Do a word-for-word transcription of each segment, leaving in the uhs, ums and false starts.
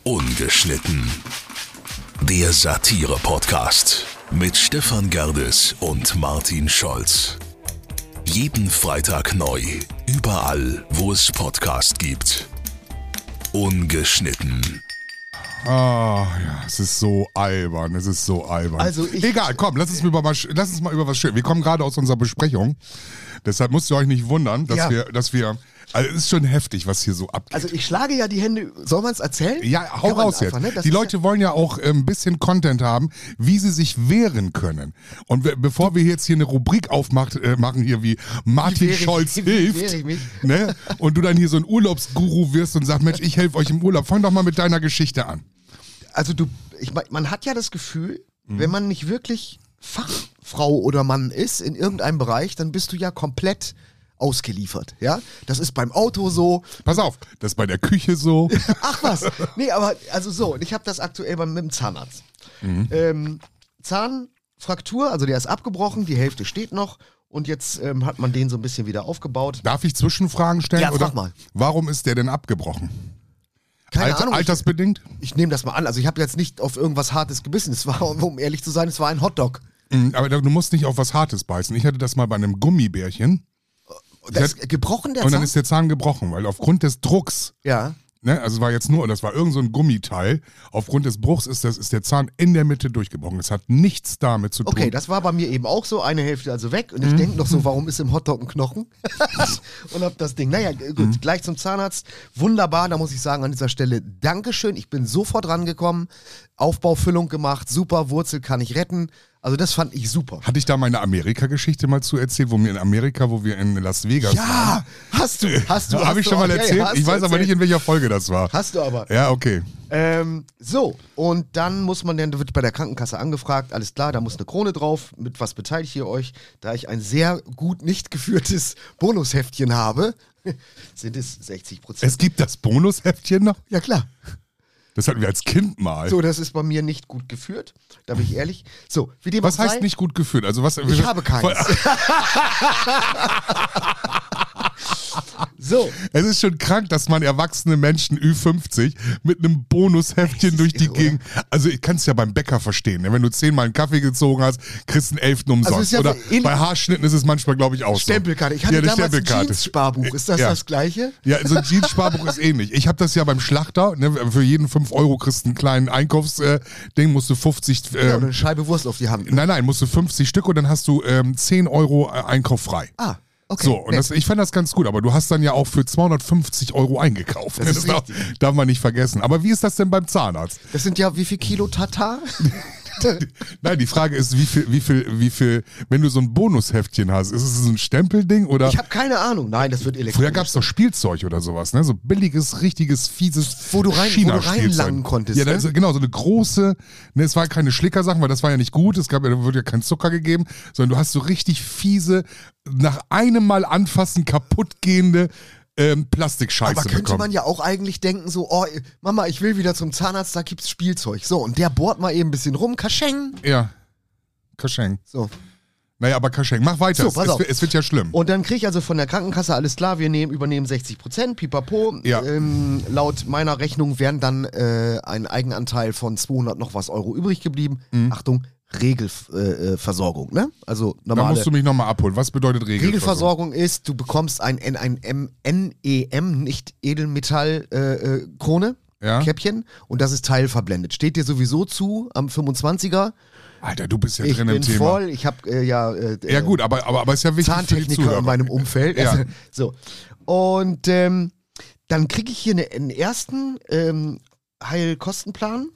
Ungeschnitten. Der Satire-Podcast mit Stefan Gerdes und Martin Scholz. Jeden Freitag neu, überall, wo es Podcast gibt. Ungeschnitten. Ah, ja, es ist so albern, es ist so albern. Also ich, Egal, komm, lass uns, über was, lass uns mal über was schön. Wir kommen gerade aus unserer Besprechung, deshalb müsst ihr euch nicht wundern, dass ja. wir, dass wir, also es ist schon heftig, was hier so abgeht. Also ich schlage ja die Hände, soll man es erzählen? Ja, hau Kann man raus einfach, jetzt. Ne? Die Leute ja wollen ja auch äh, ein bisschen Content haben, wie sie sich wehren können. Und we- bevor wir jetzt hier eine Rubrik aufmacht, äh, machen hier wie Martin ich, Scholz wie hilft, wehre ich mich? ne? Und du dann hier so ein Urlaubsguru wirst und sagst, Mensch, ich helfe euch im Urlaub. Fang doch mal mit deiner Geschichte an. Also du, ich mein, man hat ja das Gefühl, mhm. wenn man nicht wirklich Fachfrau oder Mann ist in irgendeinem Bereich, dann bist du ja komplett ausgeliefert, ja? Das ist beim Auto so. Pass auf, das ist bei der Küche so. Ach was, nee, aber also so, und ich habe das aktuell beim, mit dem Zahnarzt. Mhm. Ähm, Zahnfraktur, also der ist abgebrochen, die Hälfte steht noch und jetzt ähm, hat man den so ein bisschen wieder aufgebaut. Darf ich Zwischenfragen stellen? Ja, oder? frag mal. Warum ist der denn abgebrochen? Keine Alter, Ahnung. Altersbedingt? Ich, ich nehme das mal an, also ich habe jetzt nicht auf irgendwas Hartes gebissen, es war, um ehrlich zu sein, es war ein Hotdog. Mhm, aber du musst nicht auf was Hartes beißen. Ich hatte das mal bei einem Gummibärchen. Das ist gebrochen, der Und dann Zahn? ist der Zahn gebrochen, weil aufgrund des Drucks, Ja. ne, also es war jetzt nur, das war irgend so ein Gummiteil, aufgrund des Bruchs ist, das, ist der Zahn in der Mitte durchgebrochen. Es hat nichts damit zu tun. Okay, das war bei mir eben auch so, eine Hälfte also weg und ich Mhm. denke noch so, warum ist im Hotdog ein Knochen? Und hab das Ding, naja, gut, Mhm. gleich zum Zahnarzt, wunderbar, da muss ich sagen an dieser Stelle, Dankeschön, ich bin sofort rangekommen, Aufbaufüllung gemacht, super, Wurzel kann ich retten, also das fand ich super. Hatte ich da meine Amerika-Geschichte mal zu erzählt, wo wir in Amerika, wo wir in Las Vegas waren? Ja, hast du, hast du. Habe hast ich du schon mal auch, ja, erzählt? ja, hast ich du weiß aber erzählt. nicht, in welcher Folge das war. Hast du aber. Ja, okay. Ähm, so, und dann muss man, dann wird bei der Krankenkasse angefragt, alles klar, da muss eine Krone drauf, mit was beteiligt ihr euch? Da ich ein sehr gut nicht geführtes Bonusheftchen habe, sind es sechzig Prozent. Es gibt das Bonusheftchen noch? Ja klar. Das hatten wir als Kind mal. So, das ist bei mir nicht gut geführt, da bin ich ehrlich. So, wie dem Was auch heißt sei, nicht gut geführt? Also was? Ich habe keins. So. Es ist schon krank, dass man erwachsene Menschen Ü fünfzig mit einem Bonusheftchen durch die irre, Gegend. Also ich kann es ja beim Bäcker verstehen. Ne? Wenn du zehnmal einen Kaffee gezogen hast, kriegst du einen Elften umsonst. ist ja Oder ähnlich- bei Haarschnitten ist es manchmal, glaube ich, auch Stempelkarte. Ich so. hatte Ja, eine damals ein Stempelkarte. Jeans-Sparbuch. Ist das Ja. das Gleiche? Ja, so ein Jeans-Sparbuch ist ähnlich. Ich habe das ja beim Schlachter. Ne? Für jeden fünf Euro kriegst du einen kleinen Einkaufsding, äh, musst du fünfzig... Äh, Ja, oder eine Scheibe Wurst auf die Hand. nein, nein, musst du fünfzig Stück und dann hast du ähm, zehn Euro äh, Einkauf frei. Ah, okay. So, und das, ich fand das ganz gut, aber du hast dann ja auch für zweihundertfünfzig Euro eingekauft. Das ist darf, darf man nicht vergessen. Aber wie ist das denn beim Zahnarzt? Das sind ja wie viel Kilo Tatar? Nein, die Frage ist, wie viel, wie viel, wie viel, wenn du so ein Bonusheftchen hast, ist es so ein Stempelding oder? Ich habe keine Ahnung. Nein, das wird elektronisch. Früher gab es doch Spielzeug oder sowas, ne? So billiges, richtiges, fieses Wo du rein- wo du China-Spielzeug. reinlangen konntest, Ja, ne? das, genau, so eine große, ne, es waren keine Schlickersachen, weil das war ja nicht gut, es gab, da wurde ja kein Zucker gegeben, sondern du hast so richtig fiese, nach einem Mal anfassen kaputtgehende ähm, Plastikscheiße Aber könnte bekommen. man ja auch eigentlich denken, so, oh, Mama, ich will wieder zum Zahnarzt, da gibt's Spielzeug. So, und der bohrt mal eben ein bisschen rum, Kascheng. Ja, Kascheng. So. Naja, aber Kascheng, mach weiter, So, es, pass es, auf. wird- es wird ja schlimm. Und dann kriege ich also von der Krankenkasse, alles klar, wir nehmen, übernehmen sechzig Prozent, pipapo. Ja. Ähm, laut meiner Rechnung wären dann äh, ein Eigenanteil von zweihundert noch was Euro übrig geblieben. Achtung, Regelversorgung, äh, ne? Also Da normale... musst du mich nochmal abholen. Was bedeutet Regelversorgung? Regelversorgung ist, du bekommst ein, ein, ein M- N E M, nicht Edelmetall äh, äh, Krone, Ja. Käppchen, und das ist teilverblendet. Steht dir sowieso zu am fünfundzwanziger. Alter, du bist ja Ich drin im bin Thema. voll, ich habe äh, ja, äh, Ja gut, aber, aber, aber ist ja wichtig für die Zahntechniker Zuhörer. in meinem Umfeld. Ja. Also, so. Und ähm, dann kriege ich hier eine, einen ersten ähm, Heilkostenplan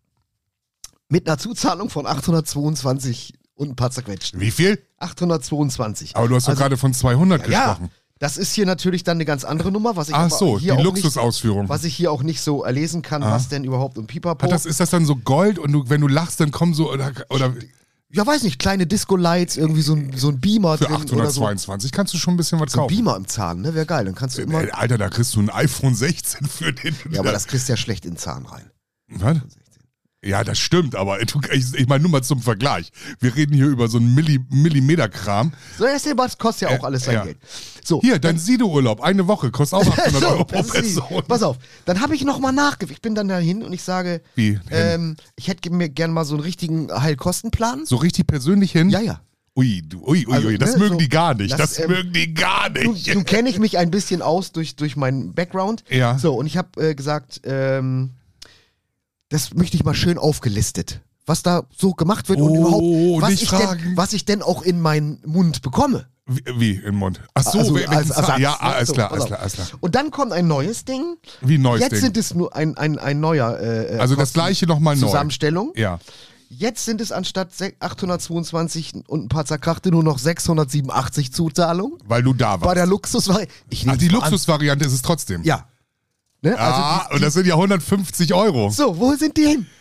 mit einer Zuzahlung von achthundertzweiundzwanzig und ein paar zerquetschten. Wie viel? achthundertzweiundzwanzig. Aber du hast doch Also, gerade von zweihundert ja, gesprochen. das ist hier natürlich dann eine ganz andere Nummer, was ich Ach aber so, hier die auch Luxusausführung. nicht, was ich hier auch nicht so erlesen kann, Ah. was denn überhaupt um Pipapo. Hat das, ist das dann so Gold und du, wenn du lachst, dann kommen so, oder, oder ja, weiß nicht, kleine Disco-Lights, irgendwie so ein, so ein Beamer für drin oder so. achthundertzweiundzwanzig kannst du schon ein bisschen was So ein kaufen. Beamer im Zahn, ne? Wäre geil, dann kannst du immer... Äh, Alter, da kriegst du ein iPhone sechzehn für den. Ja, aber das kriegst du ja schlecht in den Zahn rein. Was? Ja, das stimmt, aber du, ich, ich meine nur mal zum Vergleich. Wir reden hier über so einen Milli, Millimeter-Kram. So, das kostet ja auch alles sein ja. Geld. So, Hier, dein Sido-Urlaub, eine Woche, kostet auch achthundert so, Euro pro das ist die- Person. Pass auf, dann habe ich nochmal nachgewiesen. Ich bin dann dahin und ich sage, Wie? ähm, ich hätte mir gern mal so einen richtigen Heilkostenplan. So richtig persönlich hin? Ja, ja. Ui, du, ui, ui, Also, ui, das ne, mögen so, die gar nicht. Das, das, ähm, mögen die gar Nun, nicht. nun kenne ich mich ein bisschen aus durch, durch meinen Background. Ja. So, und ich habe äh, gesagt, ähm, das möchte ich mal schön aufgelistet. Was da so gemacht wird und Oh, überhaupt, was nicht ich, fragen. denn, was ich denn auch in meinen Mund bekomme. Wie, wie im Mund? Ach so, Also welchen als Zahn- Ersatz, ja, ne? alles So, klar, pass alles auf. klar, alles klar. Und dann kommt ein neues Ding. Wie ein neues Jetzt Ding. sind es nur ein, ein, ein neuer äh, Also das Kosten- gleiche nochmal neu. Zusammenstellung. Ja. Jetzt sind es anstatt se- achthundertzweiundzwanzig und ein paar zerkrachte nur noch sechshundertsiebenundachtzig Zuzahlungen. Weil du da warst. Bei der Luxusvariante. Ich Ach, nehm's die mal an. Luxusvariante ist es trotzdem. Ja. Ne? Also Ah, die, und das sind ja hundertfünfzig Euro. so, wo sind die hin?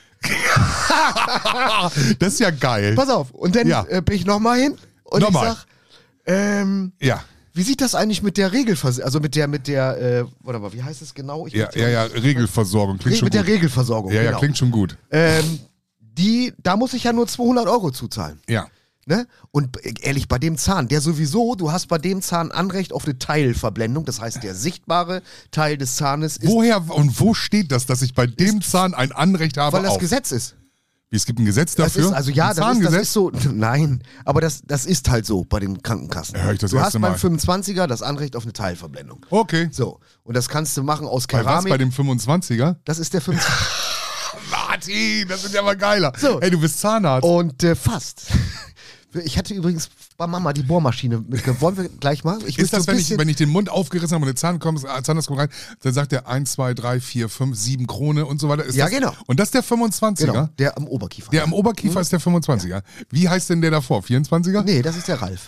Das ist ja geil. Pass auf. Und dann Ja. äh, bin ich nochmal hin und Nochmal. ich sag, ähm, Ja. wie sieht das eigentlich mit der Regelversicherung, also mit der, mit der, äh, warte mal, wie heißt es genau? Ich Ja, muss- ja, ja, Regelversorgung. Klingt Re schon mit der gut. Regelversorgung, Ja, ja, genau. klingt schon gut. Ähm, die, da muss ich ja nur zweihundert Euro zuzahlen. Ja. Ne? Und äh, ehrlich, bei dem Zahn, der sowieso, du hast bei dem Zahn Anrecht auf eine Teilverblendung, das heißt, der sichtbare Teil des Zahnes ist, Woher und wo steht das, dass ich bei dem Zahn ein Anrecht habe weil das auf? Gesetz ist. Wie, es gibt ein Gesetz Das dafür? ist, also ja, ein das ist, das Zahngesetz? ist so, nein, aber das, das ist halt so bei den Krankenkassen. Hör ich das du erste hast beim Mal. fünfundzwanziger das Anrecht auf eine Teilverblendung. Okay. So, und das kannst du machen aus Bei was? Keramik. Bei dem fünfundzwanziger? Das ist der fünfundzwanziger. Martin, das ist ja mal geiler. So. Ey, du bist Zahnarzt. Und äh, fast. Ich hatte übrigens bei Mama die Bohrmaschine mitgebracht. Wollen wir gleich mal? Ich Ist das, so ein wenn ich, bisschen- wenn ich den Mund aufgerissen habe und der Zahn kommt, äh, Zahnarzt kommt rein, dann sagt er eins, zwei, drei, vier, fünf, sieben Krone und so weiter. Ist Ja, das, genau. Und das ist der fünfundzwanziger? Genau, der am Oberkiefer. Der am Oberkiefer ist der fünfundzwanziger. Wie heißt denn der davor? vierundzwanziger? Nee, das ist der Ralf.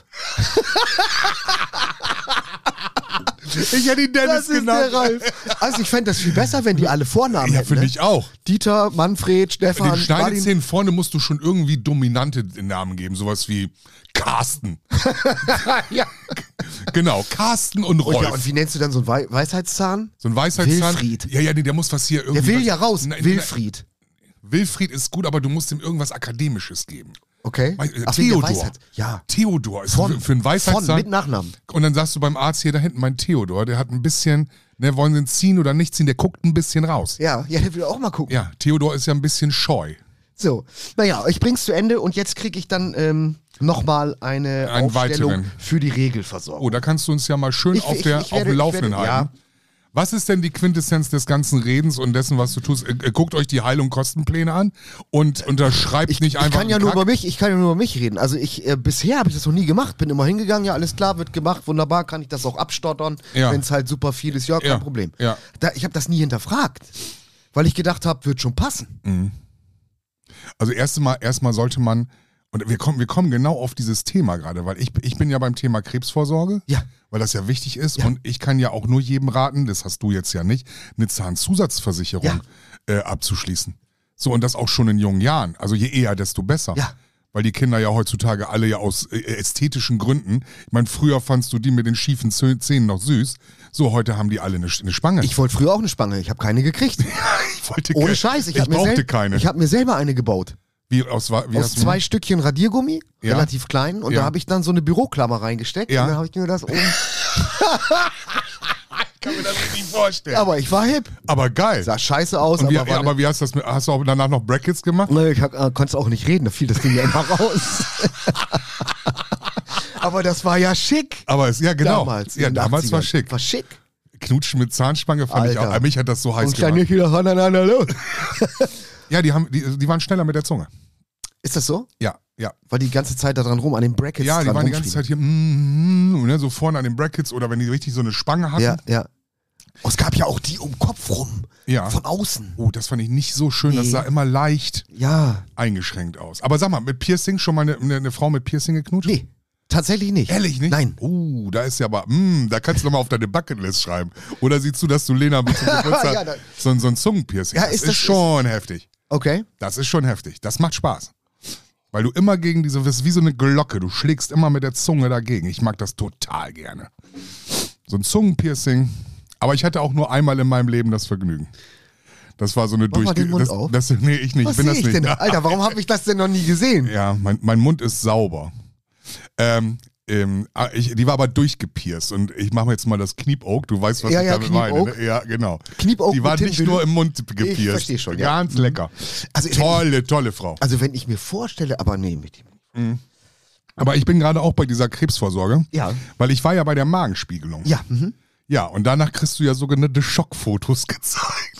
Ich hätte ihn Dennis Das ist genannt. der Ralf. Also ich fände das viel besser, wenn die alle Vornamen Ja, hätten. finde ne? ich auch. Dieter, Manfred, Den Stefan, Martin. Schneidezähnen vorne musst du schon irgendwie dominante Namen geben. Sowas wie Carsten. ja. Genau, Carsten und Und, Rolf. ja, und wie nennst du dann so einen Wei Weisheitszahn? so ein Weisheitszahn. Wilfried. Ja, ja, nee, der muss was hier irgendwie. Der will ja raus. Nein, Wilfried. Wilfried ist gut, aber du musst ihm irgendwas Akademisches geben. Okay. Wei- äh, Ach, wegen der Theodor. Weisheit. Ja. Theodor ist Von. für, für einen Von, Weisheitszahn. mit Nachnamen. Und dann sagst du beim Arzt hier da hinten, mein Theodor, der hat ein bisschen, ne, wollen sie ihn ziehen oder nicht ziehen, der guckt ein bisschen raus. Ja, ja, der will auch mal gucken. Ja, Theodor ist ja ein bisschen scheu. So, naja, ich bring's zu Ende und jetzt kriege ich dann ähm, nochmal eine Einen Aufstellung weiteren. für die Regelversorgung. Oh, da kannst du uns ja mal schön Ich- auf, ich- der, ich auf werde- dem ich Laufenden werde- halten. Was ist denn die Quintessenz des ganzen Redens und dessen, was du tust? Äh, äh, guckt euch die Heilung Kostenpläne an und unterschreibt Ich, nicht ich einfach kann ja einen nur Kack. über mich, ich kann ja nur über mich reden. Also ich äh, bisher habe ich das noch nie gemacht, bin immer hingegangen, ja alles klar, wird gemacht, wunderbar, kann ich das auch abstottern, Ja. wenn es halt super viel ist, ja kein Ja, Problem. ja. Da, ich habe das nie hinterfragt, weil ich gedacht habe, wird schon passen. Also erstmal erstmal sollte man, und wir kommen, wir kommen genau auf dieses Thema gerade, weil ich, ich bin ja beim Thema Krebsvorsorge, Ja. weil das ja wichtig ist Ja. und ich kann ja auch nur jedem raten, das hast du jetzt ja nicht, eine Zahnzusatzversicherung äh, abzuschließen. So, und das auch schon in jungen Jahren. Also je eher, desto besser. Ja. Weil die Kinder ja heutzutage alle ja aus äh, ästhetischen Gründen, ich meine, früher fandst du die mit den schiefen Zö- Zähnen noch süß, so heute haben die alle eine, eine Spange. Ich wollte früher auch eine Spange, ich habe keine gekriegt. Ich wollte Ohne keine- Scheiß, ich, ich hab mir brauchte sel- keine. Ich habe mir selber eine gebaut. Wie aus, wie Aus hast du- zwei Stückchen Radiergummi, Ja. relativ klein, und Ja. da habe ich dann so eine Büroklammer reingesteckt Ja. und dann habe ich mir das oben. Ich kann mir das richtig vorstellen. Aber ich war hip. Aber geil. Sah scheiße aus, Und wie, aber, ja, war aber wie hast du das mit, hast du auch danach noch Brackets gemacht? ne, ich hab, äh, konnte auch nicht reden, da fiel das Ding ja immer raus. Aber das war ja schick. Aber es, ja genau. Damals. ja, in den damals war achtzigern. schick. War schick. Knutschen mit Zahnspange fand ich Alter. auch. Aber mich hat das so heiß Und dann gemacht. nicht wieder voneinander los. Ja, die, haben, die, die waren schneller mit der Zunge. Ist das so? Ja, ja. War die ganze Zeit da dran rum, an den Brackets Ja, die dran waren die ganze rumfliegen? Zeit hier, mm, mm, ne, so vorne an den Brackets oder wenn die richtig so eine Spange hatten. Ja, ja. Oh, es gab ja auch die um den Kopf rum. Ja. Von außen. Oh, das fand ich nicht so schön. Das Nee. sah immer leicht Ja. eingeschränkt aus. Aber sag mal, mit Piercing schon mal eine, eine, eine Frau mit Piercing geknutscht? Nee, tatsächlich nicht. Ehrlich nicht? Nein. Uh, da ist ja aber, mm, da kannst du nochmal auf deine Bucketlist schreiben. Oder siehst du, dass du Lena mit zum Geburtstag Ja, da- so, so ein Zungenpiercing Ja, hast? ist Das ist das- schon heftig. Okay. Das ist schon heftig. Das macht Spaß. Weil du immer gegen diese, das ist wie so eine Glocke, du schlägst immer mit der Zunge dagegen. Ich mag das total gerne. So ein Zungenpiercing. Aber ich hatte auch nur einmal in meinem Leben das Vergnügen. Das war so eine Mach mal Durchge... den Mund das, auf. Das, nee, ich nicht. Was ich bin sehe das ich nicht. denn? Alter, warum habe ich das denn noch nie gesehen? Ja, mein, mein Mund ist sauber. Ähm, ähm, ich, die war aber durchgepierst und ich mache mir jetzt mal das Kniepoog. Du weißt, was Ja, ich ja, damit meine. Kniepoog. Ne? Ja, genau. Kniepoog Die war mit nicht Tintenfisch. nur im Mund gepierst. Ich verstehe schon, ja. Ganz lecker. Also, wenn tolle, tolle Frau. Also wenn ich mir vorstelle, aber nee, mit ihm. Aber ich bin gerade auch bei dieser Krebsvorsorge. Ja. Weil ich war ja bei der Magenspiegelung. Ja, mhm. Ja, und danach kriegst du ja sogenannte Schockfotos gezeigt.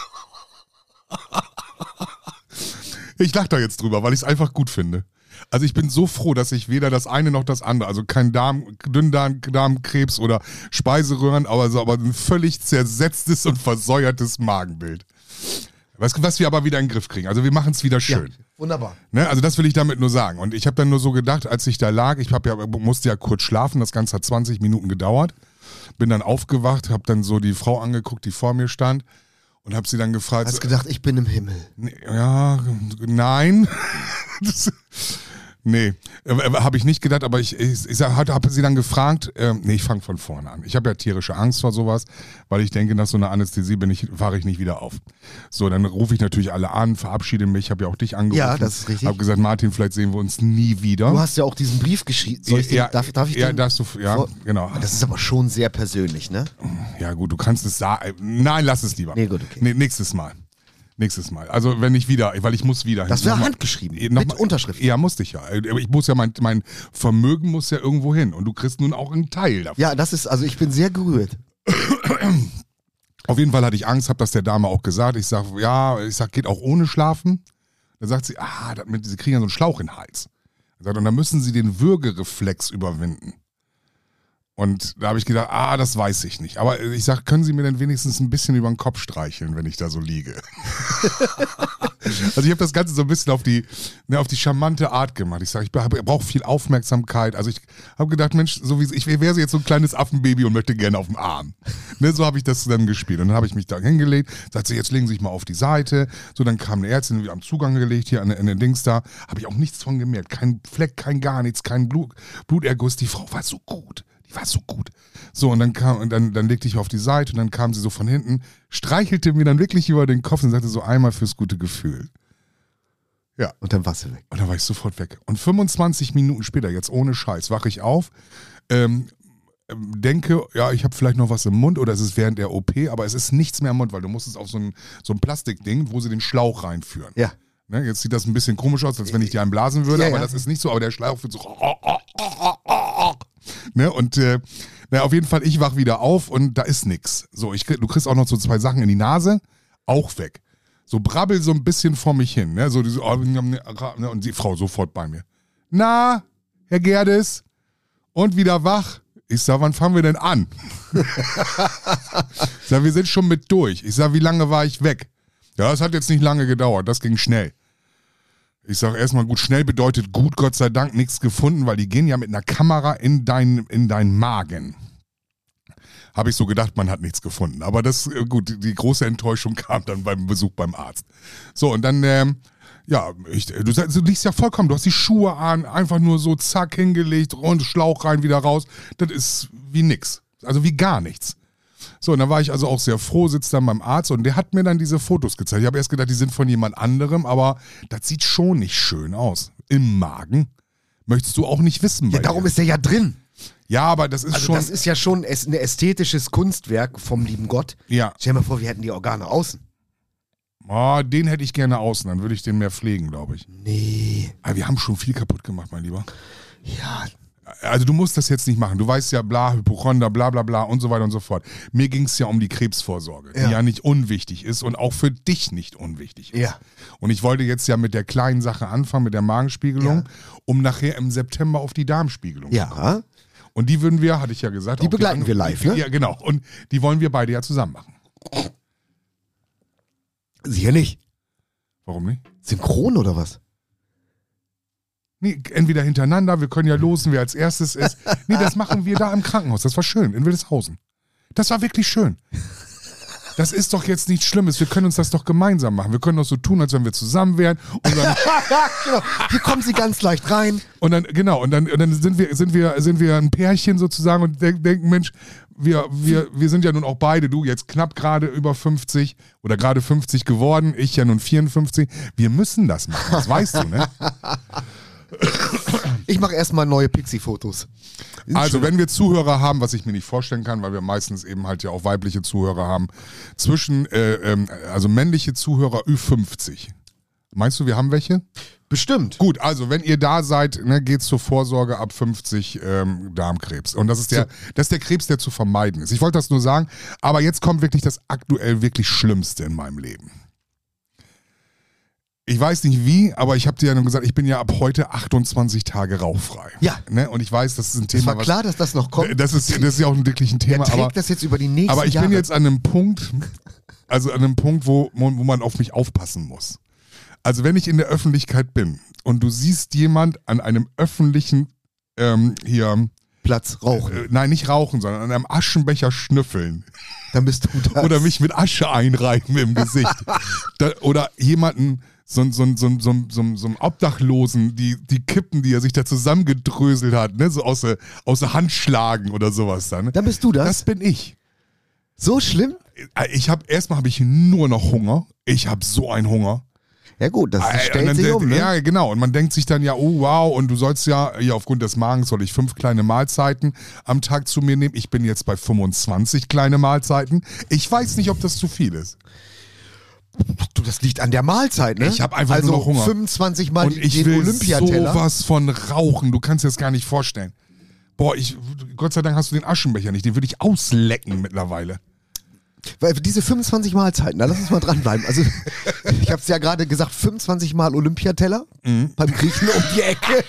Ich lache da jetzt drüber, weil ich es einfach gut finde. Also ich bin so froh, dass ich weder das eine noch das andere, also kein Darm, Dünndarm, Darmkrebs oder Speiseröhren, aber, so, aber ein völlig zersetztes und versäuertes Magenbild. Was, was wir aber wieder in den Griff kriegen. Also wir machen es wieder schön. Ja, wunderbar. Ne? Also das will ich damit nur sagen. Und ich habe dann nur so gedacht, als ich da lag, ich hab ja, musste ja kurz schlafen, das Ganze hat zwanzig Minuten gedauert. Bin dann aufgewacht, habe dann so die Frau angeguckt, die vor mir stand und habe sie dann gefragt. Hast gedacht, ich bin im Himmel. Ja, nein. das, nee, äh, habe ich nicht gedacht, aber ich, ich, ich habe sie dann gefragt, äh, nee, ich fange von vorne an. Ich habe ja tierische Angst vor sowas, weil ich denke, nach so einer Anästhesie bin ich, fahre ich nicht wieder auf. So, dann rufe ich natürlich alle an, verabschiede mich, habe ja auch dich angerufen. Ja, das ist richtig. Habe gesagt, Martin, vielleicht sehen wir uns nie wieder. Du hast ja auch diesen Brief geschrieben. Soll ich den, ja, darf, darf ich ja, den? darfst du, ja, vor- genau. Das ist aber schon sehr persönlich, ne? Ja gut, du kannst es sagen. Nein, lass es lieber. Nee, gut, okay. Nee, nächstes Mal. Nächstes Mal. Also wenn ich wieder, weil ich muss wieder. Das wäre Nochmal- handgeschrieben, Eh, mit nochmal- Unterschrift. Ja, musste ich ja. Aber ich muss ja, mein, mein Vermögen muss ja irgendwo hin. Und du kriegst nun auch einen Teil davon. Ja, das ist, also ich bin sehr gerührt. Auf jeden Fall hatte ich Angst, habe das der Dame auch gesagt. Ich sag, ja, ich sag, geht auch ohne Schlafen. Dann sagt sie, ah, das mit, sie kriegen ja so einen Schlauch in den Hals. Ich sag, und dann müssen sie den Würgereflex überwinden. Und da habe ich gedacht, ah, das weiß ich nicht. Aber ich sag, können Sie mir denn wenigstens ein bisschen über den Kopf streicheln, wenn ich da so liege? Also ich habe das Ganze so ein bisschen auf die, ne, auf die charmante Art gemacht. Ich sage, ich brauche viel Aufmerksamkeit. Also ich habe gedacht, Mensch, so wie ich wäre jetzt so ein kleines Affenbaby und möchte gerne auf dem Arm. Ne, so habe ich das dann gespielt. Und dann habe ich mich da hingelegt, sagt sie, jetzt legen Sie sich mal auf die Seite. So, dann kam eine Ärztin wieder am Zugang gelegt, hier an, an den Dings da. Habe ich auch nichts von gemerkt. Kein Fleck, kein gar nichts, kein Blut, Bluterguss. Die Frau war so gut. Die war so gut. So, und dann kam, und dann, dann legte ich auf die Seite und dann kam sie so von hinten, streichelte mir dann wirklich über den Kopf und sagte so einmal fürs gute Gefühl. Ja. Und dann warst du weg. Und dann war ich sofort weg. Und fünfundzwanzig Minuten später, jetzt ohne Scheiß, wache ich auf, ähm, denke, ja, ich habe vielleicht noch was im Mund oder es ist während der O P, aber es ist nichts mehr im Mund, weil du musst es auf so ein, so ein Plastikding, wo sie den Schlauch reinführen. Ja. Ne, jetzt sieht das ein bisschen komisch aus, als wenn ich dir einen blasen würde, Ja, aber ja. das ist nicht so, aber der Schlauch wird so. Ne, und äh, na, auf jeden Fall, ich wach wieder auf und da ist nix. So, ich, krieg- du kriegst auch noch so zwei Sachen in die Nase, auch weg. So brabbel so ein bisschen vor mich hin. Ne, so diese, oh, ne, und die Frau sofort bei mir. Na, Herr Gerdes, und wieder wach. Ich sag, wann fangen wir denn an? Ich sag, wir sind schon mit durch. Ich sag, wie lange war ich weg? Ja, es hat jetzt nicht lange gedauert, das ging schnell. Ich sage erstmal, gut, schnell bedeutet gut, Gott sei Dank, nichts gefunden, weil die gehen ja mit einer Kamera in, dein, in deinen Magen. Habe ich so gedacht, man hat nichts gefunden. Aber das, äh, gut, die, die große Enttäuschung kam dann beim Besuch beim Arzt. So, und dann, ähm, ja, ich, du, sagst, du liegst ja vollkommen, du hast die Schuhe an, einfach nur so zack hingelegt, rund, Schlauch rein, wieder raus. Das ist wie nix. Also wie gar nichts. So, und dann war ich also auch sehr froh, sitze dann beim Arzt und der hat mir dann diese Fotos gezeigt. Ich habe erst gedacht, die sind von jemand anderem, aber das sieht schon nicht schön aus. Im Magen. Möchtest du auch nicht wissen. Ja, bei darum dir. ist er ja drin. Ja, aber das ist Also schon. das ist ja schon es- ein ästhetisches Kunstwerk vom lieben Gott. ja, Stell dir mal vor, wir hätten die Organe außen. oh, den hätte ich gerne außen, dann würde ich den mehr pflegen, glaube ich. Nee. Aber wir haben schon viel kaputt gemacht, mein Lieber. Ja, Also du musst das jetzt nicht machen. Du weißt ja, bla, Hypochonder, bla bla bla und so weiter und so fort. Mir ging es ja um die Krebsvorsorge, Ja. die ja nicht unwichtig ist und auch für dich nicht unwichtig ist. Ja. Und ich wollte jetzt ja mit der kleinen Sache anfangen, mit der Magenspiegelung, Ja. um nachher im September auf die Darmspiegelung zu kommen. ja. Und die würden wir, hatte ich ja gesagt. Die auch begleiten an- wir live, ne? Ja, genau. Und die wollen wir beide ja zusammen machen. Sicher nicht. Warum nicht? Synchron oder was? Nee, entweder hintereinander, wir können ja losen, wer als erstes ist. Nee, das machen wir da im Krankenhaus. Das war schön, in Wildeshausen. Das war wirklich schön. das ist doch jetzt nichts Schlimmes. Wir können uns das doch gemeinsam machen. Wir können doch so tun, als wenn wir zusammen wären. Und dann, genau. Hier kommen sie ganz leicht rein. und dann genau, und dann, und dann sind wir, sind wir, sind wir ein Pärchen sozusagen und denk, denken, Mensch, wir, wir, wir sind ja nun auch beide, du jetzt knapp gerade über fünfzig oder gerade fünfzig geworden, ich ja nun vierundfünfzig. Wir müssen das machen, das weißt du, ne? Ich mache erstmal neue Pixie-Fotos. Also wenn wir Zuhörer haben, was ich mir nicht vorstellen kann, weil wir meistens eben halt ja auch weibliche Zuhörer haben, zwischen, äh, ähm, also männliche Zuhörer Ü fünfzig. Meinst du, wir haben welche? Bestimmt. Gut, also wenn ihr da seid, ne, geht's zur Vorsorge ab fünfzig ähm, Darmkrebs. Und das ist der, das ist der Krebs, der zu vermeiden ist. Ich wollte das nur sagen, aber jetzt kommt wirklich das aktuell wirklich Schlimmste in meinem Leben. Ich weiß nicht wie, aber ich habe dir ja nun gesagt, ich bin ja ab heute achtundzwanzig Tage rauchfrei. Ja. Ne? Und ich weiß, das ist ein Thema. Es war klar, dass das noch kommt. Das ist, das ist ja auch wirklich ein Thema. Er trägt aber, das jetzt über die nächsten aber ich Jahre. bin jetzt an einem Punkt, also an einem Punkt, wo, wo man auf mich aufpassen muss. Also wenn ich in der Öffentlichkeit bin und du siehst jemand an einem öffentlichen ähm, hier Platz rauchen. Äh, nein, nicht rauchen, sondern an einem Aschenbecher schnüffeln. Dann bist du das. Oder mich mit Asche einreiben im Gesicht. da, oder jemanden, so, so, so, so, so, so einem Obdachlosen, die, die Kippen, die er sich da zusammengedröselt hat, ne, so aus der, aus der Hand schlagen oder sowas dann. Ne? Dann bist du das. Das bin ich. So schlimm? Ich habe erstmal habe ich nur noch Hunger. Ich habe so einen Hunger. Ja gut, das Äh, stellt und dann, sich um, ne? Ja, genau. Und man denkt sich dann ja, oh wow, und du sollst ja, ja, aufgrund des Magens soll ich fünf kleine Mahlzeiten am Tag zu mir nehmen. Ich bin jetzt bei fünfundzwanzig kleine Mahlzeiten. Ich weiß nicht, ob das zu viel ist. Du, das liegt an der Mahlzeit, ne? Ich hab einfach also nur noch Hunger. fünfundzwanzig Mal Und ich den will Olympiateller. sowas von rauchen. Du kannst dir das gar nicht vorstellen. Boah, ich, Gott sei Dank hast du den Aschenbecher nicht. Den würde ich auslecken mittlerweile. Weil diese fünfundzwanzig Mahlzeiten, da lass uns mal dranbleiben. Also, ich habe es ja gerade gesagt, fünfundzwanzig Mal Olympiateller Mhm. beim Griechen um die Ecke.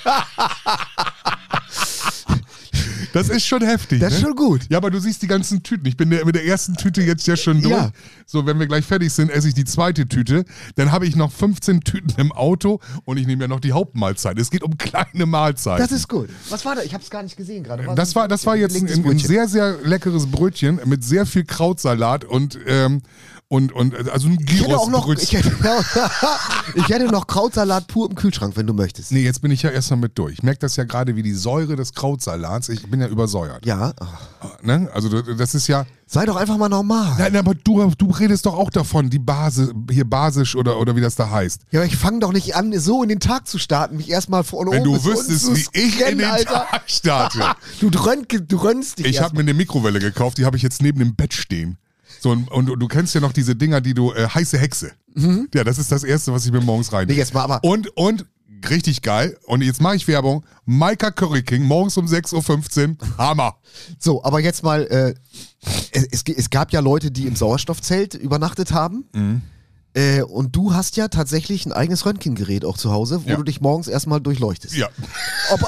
Das ist schon heftig. Das ist ne? schon gut. Ja, aber du siehst die ganzen Tüten. Ich bin der, mit der ersten Tüte jetzt ja schon durch. Ja. So, wenn wir gleich fertig sind, esse ich die zweite Tüte. Dann habe ich noch fünfzehn Tüten im Auto und ich nehme ja noch die Hauptmahlzeit. Es geht um kleine Mahlzeiten. Das ist gut. Was war da? Ich habe es gar nicht gesehen gerade. Das war, das war jetzt ein, ein Brötchen. sehr, sehr leckeres Brötchen mit sehr viel Krautsalat und, ähm, und, und also ein Ich hätte auch noch, ich Gyros-Brötchen. hätte, ich hätte noch Krautsalat pur im Kühlschrank, wenn du möchtest. Nee, jetzt bin ich ja erstmal mit durch. Ich merke das ja gerade wie die Säure des Krautsalats. Ich bin ja übersäuert. Ja, Ne? Also das ist ja... sei doch einfach mal normal. Nein, aber du, du redest doch auch davon, die Basis, hier basisch oder, oder wie das da heißt. Ja, aber ich fange doch nicht an, so in den Tag zu starten, mich erstmal von Wenn oben du bis unten wüsstest, zu wie ich in scannen, den Alter. Tag starte. Du, rönn, du rönnst dich Ich habe erst mir eine Mikrowelle gekauft, die habe ich jetzt neben dem Bett stehen. So, und, und du kennst ja noch diese Dinger, die du, äh, heiße Hexe. Ja, das ist das Erste, was ich mir morgens rein. Nee, jetzt mal aber- Und, und, richtig geil. Und jetzt mache ich Werbung. Maika Curry King, morgens um sechs Uhr fünfzehn. Hammer. So, aber jetzt mal, äh, es, es, es gab ja Leute, die im Sauerstoffzelt übernachtet haben. Mhm. Äh, und du hast ja tatsächlich ein eigenes Röntgengerät auch zu Hause, wo Ja. du dich morgens erstmal durchleuchtest. Ja. Ob,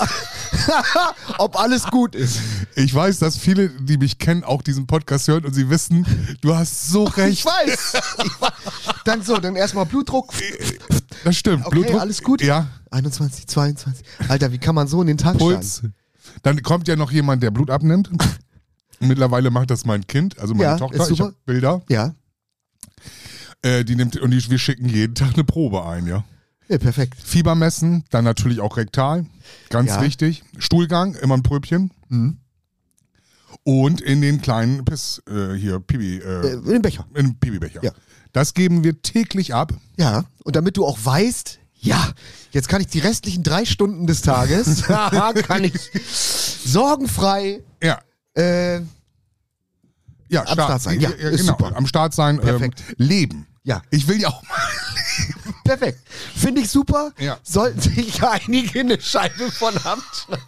ob alles gut ist. Ich weiß, dass viele, die mich kennen, auch diesen Podcast hören und sie wissen, du hast so recht. Ich weiß. Ich weiß. Dann so, dann erstmal Blutdruck. Das stimmt. Okay, Blutdruck. alles gut? Ja. einundzwanzig, zweiundzwanzig. Alter, wie kann man so in den Tag Puls. starten? Dann kommt ja noch jemand, der Blut abnimmt. Mittlerweile macht das mein Kind, also meine Ja, Tochter. ist Ich super. habe Bilder. Ja. Äh, die nimmt, und die, wir schicken jeden Tag eine Probe ein, ja. Ja, perfekt. Fieber messen, dann natürlich auch rektal. Ganz Ja. wichtig. Stuhlgang, immer ein Pröbchen. Mhm. Und in den kleinen Piss, äh, hier, Pipi, äh, Äh, in den Becher. in den Pipi-Becher. Ja. Das geben wir täglich ab. Ja, und damit du auch weißt, ja, jetzt kann ich die restlichen drei Stunden des Tages, kann ich sorgenfrei Ja. äh, Ja, Am Start sein. Ja, ist genau. super. Am Start sein. Perfekt. Ähm, leben. Ja. Ich will ja auch mal. perfekt. Finde ich super. Ja. Sollten sich einige eine Scheibe von abschneiden.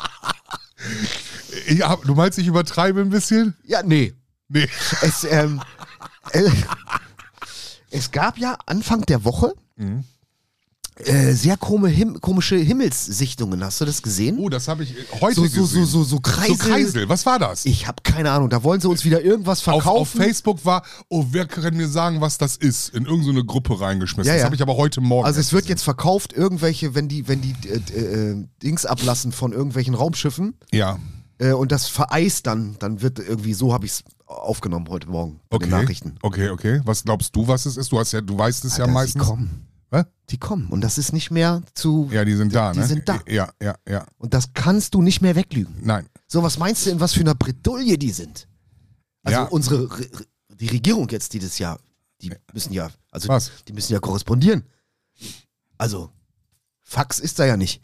Ich hab, du meinst, ich übertreibe ein bisschen? Ja, nee. Nee. Es, ähm, äh, es gab ja Anfang der Woche Mhm. äh, sehr krumme Him komische Himmelssichtungen. Hast du das gesehen? Oh, das habe ich heute so, so, gesehen. so, so, so Kreisel. So Kreisel. Was war das? Ich habe keine Ahnung. Da wollen sie uns wieder irgendwas auf, verkaufen. auf Facebook war, oh, wer kann mir sagen, was das ist? In irgendeine so Gruppe reingeschmissen. Ja, Das ja. habe ich aber heute Morgen. Also es erst wird gesehen. jetzt verkauft, irgendwelche, wenn die, wenn die äh, äh, Dings ablassen von irgendwelchen Raumschiffen Ja. äh, und das vereist dann, dann wird irgendwie, so habe ich es aufgenommen heute Morgen bei Okay. den Nachrichten. Okay, okay. Was glaubst du, was es ist? Du hast ja, du weißt es ja Alter, meistens. Die kommen. Was? Die kommen. Und das ist nicht mehr zu. Ja, die sind da, die ne? sind da. Ja, ja, ja. Und das kannst du nicht mehr weglügen. Nein. So, was meinst du, in was für einer Bredouille die sind? Also Ja. unsere, Re- die Regierung jetzt, die das ja, die müssen ja, also Was? die müssen ja korrespondieren. Also, Fax ist da ja nicht.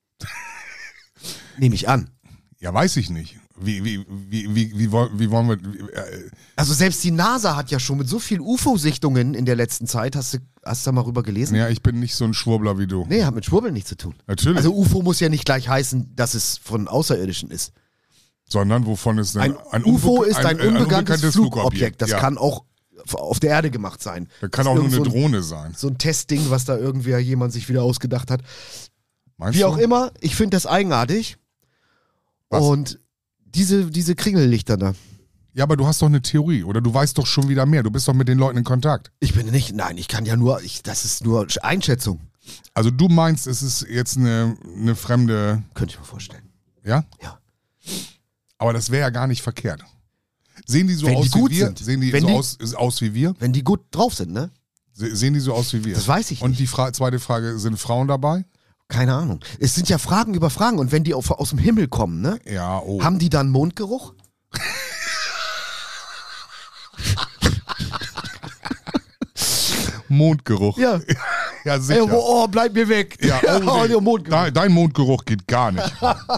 Nehme ich an. Ja, weiß ich nicht. Wie, wie, wie, wie, wie, woll- wie wollen wir. Wie, äh, Also selbst die NASA hat ja schon mit so vielen U F O-Sichtungen in der letzten Zeit, hast du, hast du da mal rüber gelesen? ja, ich bin nicht so ein Schwurbler wie du. Nee, hat mit Schwurbeln nichts zu tun. Natürlich. Also U F O muss ja nicht gleich heißen, dass es von Außerirdischen ist. Sondern wovon ist denn Ein, U F O unbe- ist ein, äh, unbekanntes Flugobjekt. Das ja. kann auch auf der Erde gemacht sein. Das kann Das auch nur ist eine irgend so ein- Drohne sein. So ein Testding, was da irgendwie jemand sich wieder ausgedacht hat. Meinst Wie du? auch immer, ich finde das eigenartig. Was? Und diese, diese Kringellichter da. Ja, aber du hast doch eine Theorie oder du weißt doch schon wieder mehr. Du bist doch mit den Leuten in Kontakt. Ich bin nicht, nein, ich kann ja nur, ich, das ist nur Einschätzung. Also du meinst, es ist jetzt eine, eine fremde, Könnte ich mir vorstellen. ja? Ja. Aber das wäre ja gar nicht verkehrt. Sehen die so Wenn die aus gut wie wir? sind. Sehen die Wenn so die- aus, aus wie wir? Wenn die gut drauf sind, ne? Se- Sehen die so aus wie wir? Das weiß ich Und nicht. die Fra- zweite Frage, sind Frauen dabei? Keine Ahnung. Es sind ja Fragen über Fragen. Und wenn die auf, aus dem Himmel kommen, ne? Ja, oh. Haben die dann Mondgeruch? Mondgeruch. Ja. Ja, sicher. Ey, oh, bleib mir weg. Ja, oh, der Mondgeruch. Dein, dein Mondgeruch geht gar nicht.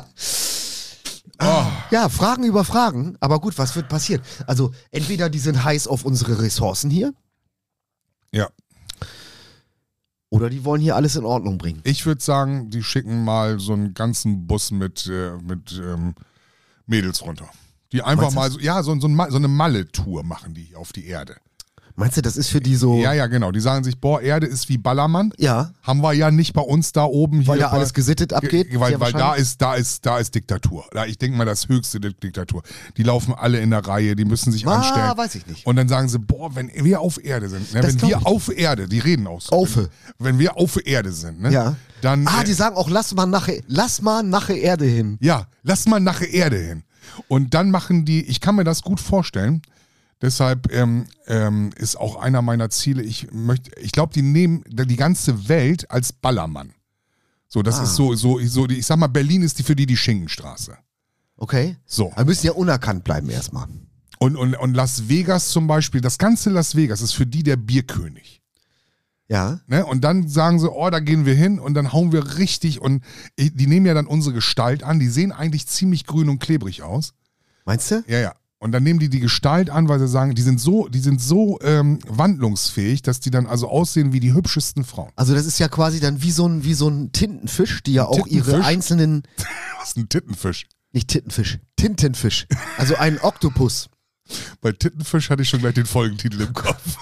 Oh, Ja, Fragen über Fragen. Aber gut, was wird passieren? Also, entweder die sind heiß auf unsere Ressourcen hier, ja, oder die wollen hier alles in Ordnung bringen. ich würde sagen, die schicken mal so einen ganzen Bus mit, äh, mit ähm, Mädels runter. Die einfach Meinst du mal das? so, ja, so, so, ein Ma- so eine Malle-Tour machen die auf die Erde. Meinst du, das ist für die so. Ja, ja, genau. Die sagen sich, boah, Erde ist wie Ballermann. Ja, Haben wir ja nicht bei uns da oben hier. weil da bei- alles gesittet abgeht. Ge- Weil, sehr weil da wahrscheinlich. ist, da ist, da ist Diktatur. Da, ich denke mal, das höchste Di- Diktatur. Die laufen alle in der Reihe, die müssen sich Ah, anstellen. weiß ich nicht. Und dann sagen sie, boah, wenn wir auf Erde sind, ne, Das wenn glaub wir ich. auf Erde, die reden aus. Aufe. Wenn wir auf Erde sind, ne, Ja. dann. Ah, äh, die sagen auch, lass mal nachher, lass mal nachher Erde hin. ja, lass mal nach Erde hin. Und dann machen die, ich kann mir das gut vorstellen, deshalb ähm, ähm, ist auch einer meiner Ziele, ich möchte, ich glaube, die nehmen die ganze Welt als Ballermann. So, das Ah. ist so, so, so, die- ich sag mal, Berlin ist die für die die Schinkenstraße. Okay? So. Wir müssen ja unerkannt bleiben erstmal. Und, und, und Las Vegas zum Beispiel, das ganze Las Vegas ist für die der Bierkönig. Ja. Ne? Und dann sagen sie, oh, da gehen wir hin und dann hauen wir richtig und die nehmen ja dann unsere Gestalt an, die sehen eigentlich ziemlich grün und klebrig aus. Meinst du? Ja, ja. Und dann nehmen die die Gestalt an, weil sie sagen, die sind so, die sind so ähm, wandlungsfähig, dass die dann also aussehen wie die hübschesten Frauen. Also das ist ja quasi dann wie so ein, wie so ein Tintenfisch, die ja auch ihre Tintenfisch? einzelnen, Was ist ein Tittenfisch? nicht Tintenfisch, Tintenfisch. Also ein Oktopus. Bei Tittenfisch hatte ich schon gleich den Folgentitel im Kopf.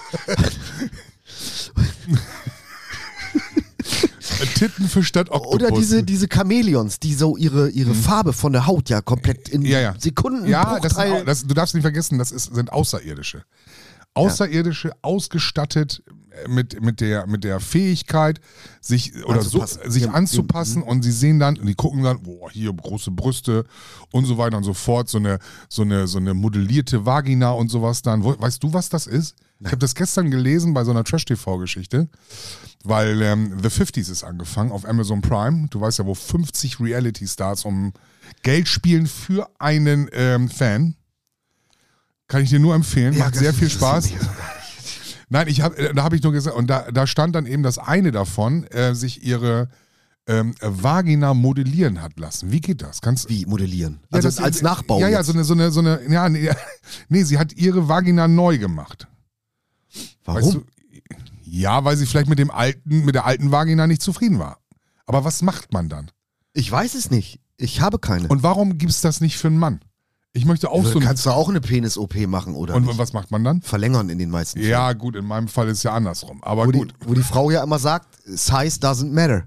Tittenfisch statt Oktopus. Oder diese, diese Chamäleons, die so ihre, ihre Farbe von der Haut ja komplett in Mhm. Ja, ja. Sekunden Ja, das, Bruchteil- sind, das du darfst nicht vergessen, das ist, sind Außerirdische. Außerirdische, ausgestattet äh, mit, mit, der, mit der Fähigkeit, sich oder so, Anzupassen. sich Ja, mhm. anzupassen und sie sehen dann, und die gucken dann, boah, hier große Brüste und so weiter und so fort, so eine, so eine, so eine modellierte Vagina und sowas dann. Wo, weißt du, was das ist? Ich habe das gestern gelesen bei so einer Trash-T V-Geschichte, weil ähm, The fünfziger ist angefangen auf Amazon Prime. Du weißt ja, wo fünfzig Reality-Stars um Geld spielen für einen ähm, Fan. Kann ich dir nur empfehlen, Ja, macht das sehr viel interessiert Spaß. mich so gar nicht. Nein, ich hab, äh, da habe ich nur gesagt, und da, da stand dann eben, dass eine davon äh, sich ihre ähm, Vagina modellieren hat lassen. Wie geht das? Kannst Wie modellieren? Ja, Also das- als Nachbau. Ja, ja, jetzt. so eine, so eine, so eine, ja, nee, nee, sie hat ihre Vagina neu gemacht. Warum? Weißt du, ja, weil sie vielleicht mit dem alten, mit der alten Vagina nicht zufrieden war. Aber was macht man dann? Ich weiß es nicht. Ich habe keine. Und warum gibt es das nicht für einen Mann? Ich möchte auch du so ein, kannst du auch eine Penis-O P machen, oder? und nicht? was macht man dann? Verlängern in den meisten Fällen. Ja, gut, in meinem Fall ist es ja andersrum. Aber Wo gut. die, wo die Frau ja immer sagt, Size doesn't matter.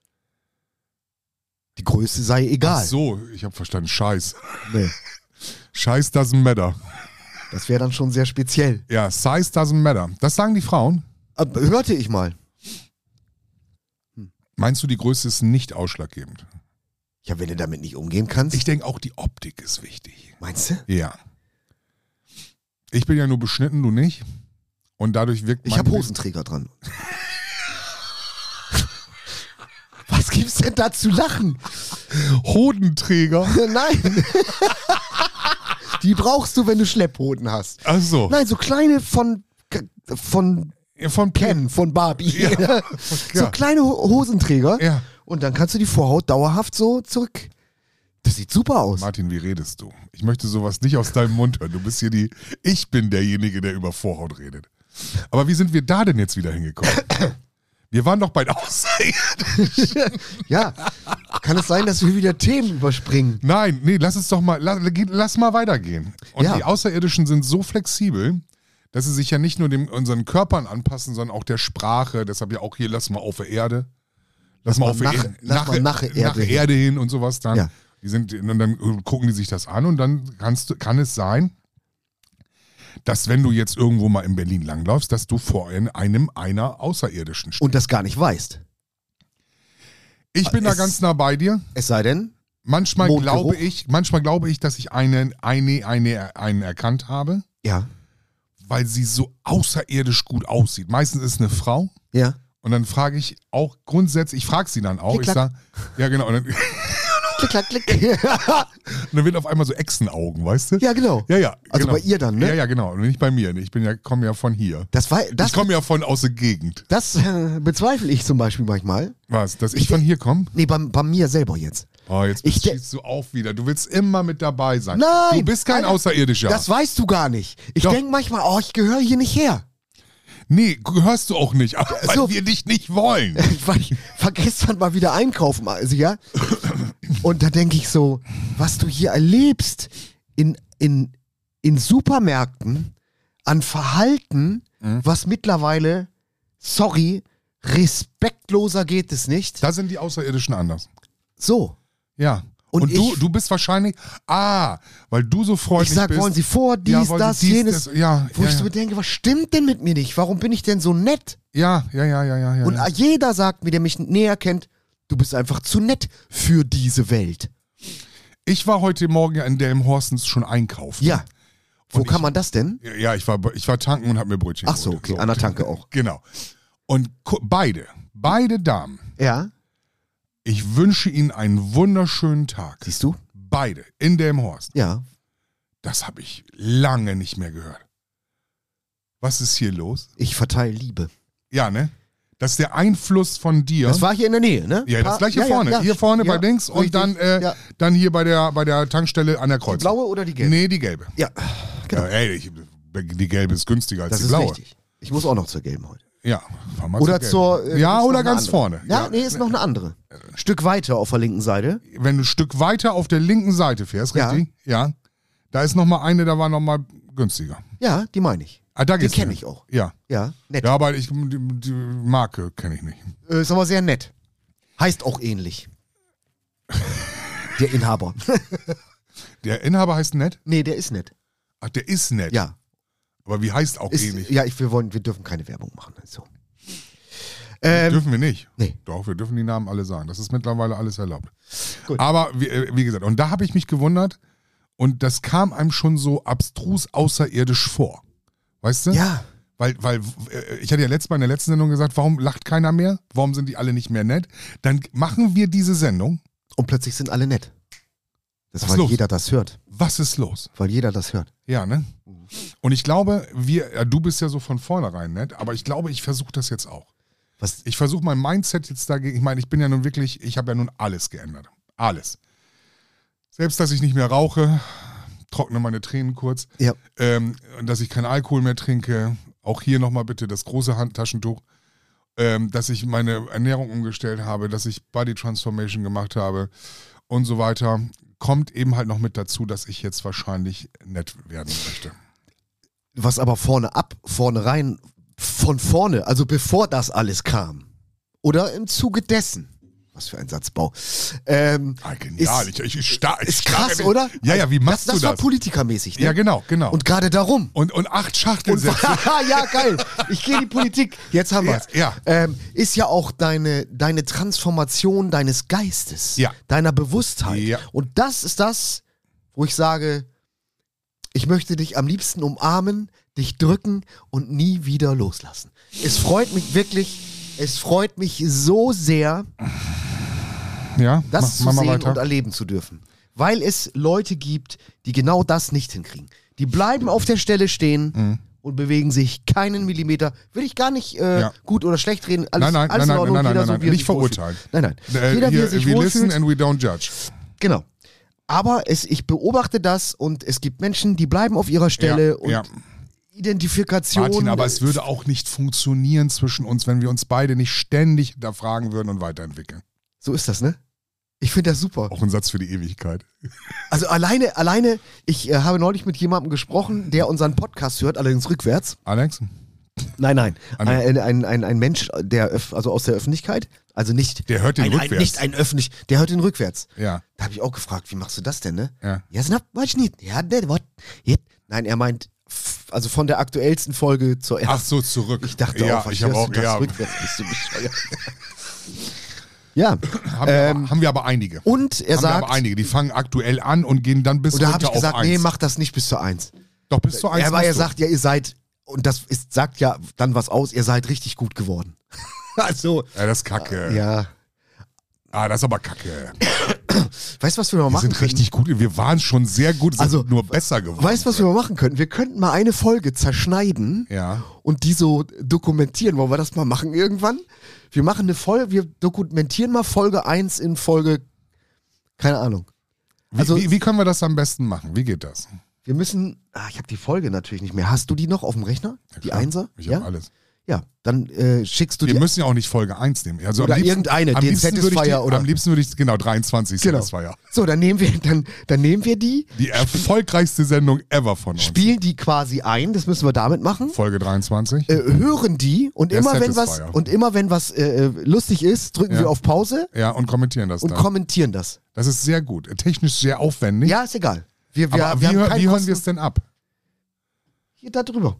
Die Größe sei egal. Ach so, ich habe verstanden. Scheiß. Nee, Scheiß doesn't matter. das wäre dann schon sehr speziell. Ja, size doesn't matter. Das sagen die Frauen. Aber hörte ich mal. Meinst du, die Größe ist nicht ausschlaggebend? Ja, wenn du damit nicht umgehen kannst. Ich denke auch, die Optik ist wichtig. Meinst du? Ja. Ich bin ja nur beschnitten, du nicht. Und dadurch wirkt Ich mein habe Bild- Hosenträger dran. Was gibt's denn da zu lachen? Hodenträger. Nein. Die brauchst du, wenn du Schlepphoden hast. Ach so. Nein, so kleine von, von Ja, von Ken, von Barbie. Ja. So Ja. kleine Ho- Hosenträger. Ja. Und dann kannst du die Vorhaut dauerhaft so zurück. Das sieht super aus. Martin, wie redest du? Ich möchte sowas nicht aus deinem Mund hören. Du bist hier die. Ich bin derjenige, der über Vorhaut redet. Aber wie sind wir da denn jetzt wieder hingekommen? Wir waren doch bei der Außerirdischen. Ja. Kann es sein, dass wir wieder Themen überspringen? Nein, nee, lass es doch mal, lass, lass mal weitergehen. Und Ja. die Außerirdischen sind so flexibel, dass sie sich ja nicht nur dem, unseren Körpern anpassen, sondern auch der Sprache. Deshalb ja auch hier, lass mal auf der Erde. Lass, mal mal auf der nach- Erde. lass mal nach der Erde nach der hin. Erde hin und sowas dann. Ja. Die sind, und dann gucken die sich das an und dann kannst, du- kann es sein, dass wenn du jetzt irgendwo mal in Berlin langläufst, dass du vor einem einer Außerirdischen stehst. Und das gar nicht weißt. Ich bin da es- ganz nah bei dir. Es sei denn, Manchmal Mondgeruch? glaube ich, manchmal glaube ich, dass ich einen, eine, eine, einen erkannt habe, ja, weil sie so außerirdisch gut aussieht. Meistens ist es eine Frau. ja. Und dann frage ich auch grundsätzlich, ich frage sie dann auch, Klick, ich klack. sage, ja genau, und dann, und Klick, klack, klick. dann wird auf einmal so Echsenaugen, weißt du? Ja, genau. Ja, ja. Also genau. bei ihr dann, ne? Ja, ja, genau. Und nicht bei mir. Ich bin ja, komme ja von hier. Das, war, das, ich komme ja von aus der Gegend. das äh, bezweifle ich zum Beispiel manchmal. Was? Dass ich von hier komme? Nee, bei, bei mir selber jetzt. Oh, jetzt Ich bist, de- schießt du auf wieder. Du willst immer mit dabei sein. Nein! Du bist kein Alter, Außerirdischer. Das weißt du gar nicht. Ich Doch. denke manchmal, oh, ich gehöre hier nicht her. Nee, gehörst du auch nicht, aber weil So. wir dich nicht wollen. Weil ich war gestern mal wieder einkaufen, also ja. Und da denke ich so, was du hier erlebst in, in, in Supermärkten an Verhalten, Mhm. was mittlerweile, sorry, respektloser geht es nicht. Da sind die Außerirdischen anders. So. Ja. Und, Und du, ich- du bist wahrscheinlich, ah, weil du so freundlich Ich sag, bist. wollen Sie vor, dies, Ja, wollen Sie das, dies, jenes. das, ja, wo ja, ich so ja. denke, was stimmt denn mit mir nicht? Warum bin ich denn so nett? Ja, ja, ja, ja, ja. ja, Und ja. jeder sagt mir, der mich näher kennt, du bist einfach zu nett für diese Welt. Ich war heute Morgen ja in Delmenhorstens schon einkaufen. Ja. Wo Und kann ich- man das denn? Ja, ich war, ich war tanken und habe mir Brötchen Ach so, geholt. okay, an der Tanke auch. Genau. Und gu- beide, beide Damen, Ja. ich wünsche ihnen einen wunderschönen Tag. Siehst du? Beide in Delmenhorst. Ja. Das habe ich lange nicht mehr gehört. Was ist hier los? Ich verteile Liebe. Ja, ne? Das ist der Einfluss von dir. Das war hier in der Nähe, ne? Ja, das Paar- gleich hier ja, vorne. ja, ja. Hier vorne Ja, bei links und richtig. dann, äh, Ja. dann hier bei der, bei der Tankstelle an der Kreuzung. Die blaue oder die gelbe? Nee, die gelbe. Ja, genau. Ja, ey, ich, die gelbe ist günstiger als Das die ist blaue. richtig. Ich muss auch noch zur gelben heute. Ja, fahr mal Oder zur gelben. zur. äh, ja, ist noch oder eine ganz andere. vorne. Ja, nee, ist noch eine andere. Stück weiter auf der linken Seite. Wenn du ein Stück weiter auf der linken Seite fährst, Ja. richtig? Ja. Da ist noch mal eine, da war noch mal günstiger. Ja, die meine ich. Ah, da Die geht's kenne hin. ich auch. Ja. Ja, nett. Ja, aber ich, die, die Marke kenne ich nicht. Äh, Ist aber sehr nett. Heißt auch ähnlich. Der Inhaber. Der Inhaber heißt nett? Nee, der ist nett. Ach, der ist nett. Ja. Aber wie heißt auch Ist, ähnlich? ja, ich, wir, wollen, wir dürfen keine Werbung machen. So. Ähm, Dürfen wir nicht. nee. Doch, wir dürfen die Namen alle sagen. Das ist mittlerweile alles erlaubt. Gut. Aber wie, äh, wie gesagt, und da habe ich mich gewundert und das kam einem schon so abstrus außerirdisch vor. Weißt du? Ja. Weil, weil äh, ich hatte ja letztes Mal in der letzten Sendung gesagt, warum lacht keiner mehr? Warum sind die alle nicht mehr nett? Dann machen wir diese Sendung. Und plötzlich sind alle nett. Das Was weil ist los? jeder das hört. Was ist los? Weil jeder das hört. Ja, ne? Und ich glaube, wir, ja, du bist ja so von vornherein nett, aber ich glaube, ich versuche das jetzt auch. Was? Ich versuche mein Mindset jetzt dagegen, ich meine, ich bin ja nun wirklich, ich habe ja nun alles geändert. Alles. Selbst, dass ich nicht mehr rauche, trockne meine Tränen kurz, Ja. ähm, dass ich keinen Alkohol mehr trinke, auch hier nochmal bitte das große Handtaschentuch, ähm, dass ich meine Ernährung umgestellt habe, dass ich Body Transformation gemacht habe und so weiter, kommt eben halt noch mit dazu, dass ich jetzt wahrscheinlich nett werden möchte. Was aber vorne ab, vorne rein, von vorne, also bevor das alles kam. Oder im Zuge dessen. Was für ein Satzbau. Ähm, Ah, genial, Ist- ich, ich, ich star, ich ist starre krass, den- oder? Ja, ja, wie machst das, das du war das? politikermäßig, ne? Ja, genau, genau. Und gerade darum. Und, und acht Schachteln Und, setzen. ja, geil. Ich gehe in die Politik. Jetzt haben wir es. Ja, Ähm, ist ja auch deine, deine Transformation deines Geistes, Ja. deiner Bewusstheit. Ja. Und das ist das, wo ich sage, Ich möchte dich am liebsten umarmen, dich drücken und nie wieder loslassen. Es freut mich wirklich, es freut mich so sehr, Ja, das mach, zu mach mal sehen weiter. und erleben zu dürfen. Weil es Leute gibt, die genau das nicht hinkriegen. Die bleiben auf der Stelle stehen Mhm. und bewegen sich keinen Millimeter. Will ich gar nicht äh, Ja. gut oder schlecht reden. Alles, Nein, nein, alles nein, in Ordnung, nein, nein, jeder nein, so, nein, wie er nicht sich wohlfühlt. verurteilen. Nein, nein. Äh, Jeder, wie hier, er sich we listen wohlfühlt. and we don't judge. Genau. Aber es, ich beobachte das und es gibt Menschen, die bleiben auf ihrer Stelle Ja, und ja. Identifikation. Martin, aber es würde auch nicht funktionieren zwischen uns, wenn wir uns beide nicht ständig hinterfragen würden und weiterentwickeln. So ist das, ne? Ich finde das super. Auch ein Satz für die Ewigkeit. Also alleine, alleine, ich äh, habe neulich mit jemandem gesprochen, der unseren Podcast hört, allerdings rückwärts. Alex? Nein, nein. Ah, nee. Ein, ein, ein, ein Mensch, der öff- also aus der Öffentlichkeit, also nicht. Der hört den ein, rückwärts. Ein, nicht ein öffentlich, der hört den rückwärts. Ja. Da habe ich auch gefragt, wie machst du das denn, ne? Ja. Ja, snap, weiß nicht. Ja, ne, what? Jetzt. Nein, er meint, f- also von der aktuellsten Folge zur Ach ersten. so, zurück. Ich dachte ja, auch, was ich habe hörst auch, du das ja. rückwärts, bist du bescheuert. Ja. Haben, wir Ähm, aber, haben wir aber einige. Und er haben sagt, wir aber einige. Die fangen aktuell an und gehen dann bis und da habe runter ich gesagt, auf nee, eins. mach das nicht bis zur eins. Doch, bis zu eins. Er, aber musst er du. sagt ja, ihr seid, und das ist, sagt ja dann was aus, ihr seid richtig gut geworden. Also, Ja, das ist kacke. ja. Ah, das ist aber kacke. Weißt du, was wir mal Wir machen sind können? richtig gut. Wir waren schon sehr gut, sind Also, nur besser geworden. Weißt du, was wir mal machen könnten? Wir könnten mal eine Folge zerschneiden Ja. und die so dokumentieren. Wollen wir das mal machen irgendwann? Wir machen eine Folge, wir dokumentieren mal Folge eins in Folge, keine Ahnung. Wie, Also- wie, wie können wir das am besten machen? Wie geht das? Wir müssen, ah, ich habe die Folge natürlich nicht mehr. Hast du die noch auf dem Rechner? Die klar. Einser? Ich ja? habe alles. Ja, dann äh, schickst du Wir die. müssen ja auch nicht Folge eins nehmen. Also Oder am liebsten, irgendeine, am den liebsten würde ich die, Satisfier oder- Am liebsten würde ich, genau, dreiundzwanzig Genau. Satisfier. So, dann nehmen wir, dann, dann nehmen wir die, Die erfolgreichste Sendung ever von uns. spielen die quasi ein, das müssen wir damit machen. Folge dreiundzwanzig. Äh, hören die und Der immer wenn was Satisfier. und immer wenn was äh, lustig ist, drücken Ja. wir auf Pause Ja, und kommentieren das und dann. kommentieren das. Das ist sehr gut. Technisch sehr aufwendig. Ja, ist egal. Wir, wir, aber wir wie, haben hör- keinen wie hören Kosten- wir es denn ab? Hier da drüber.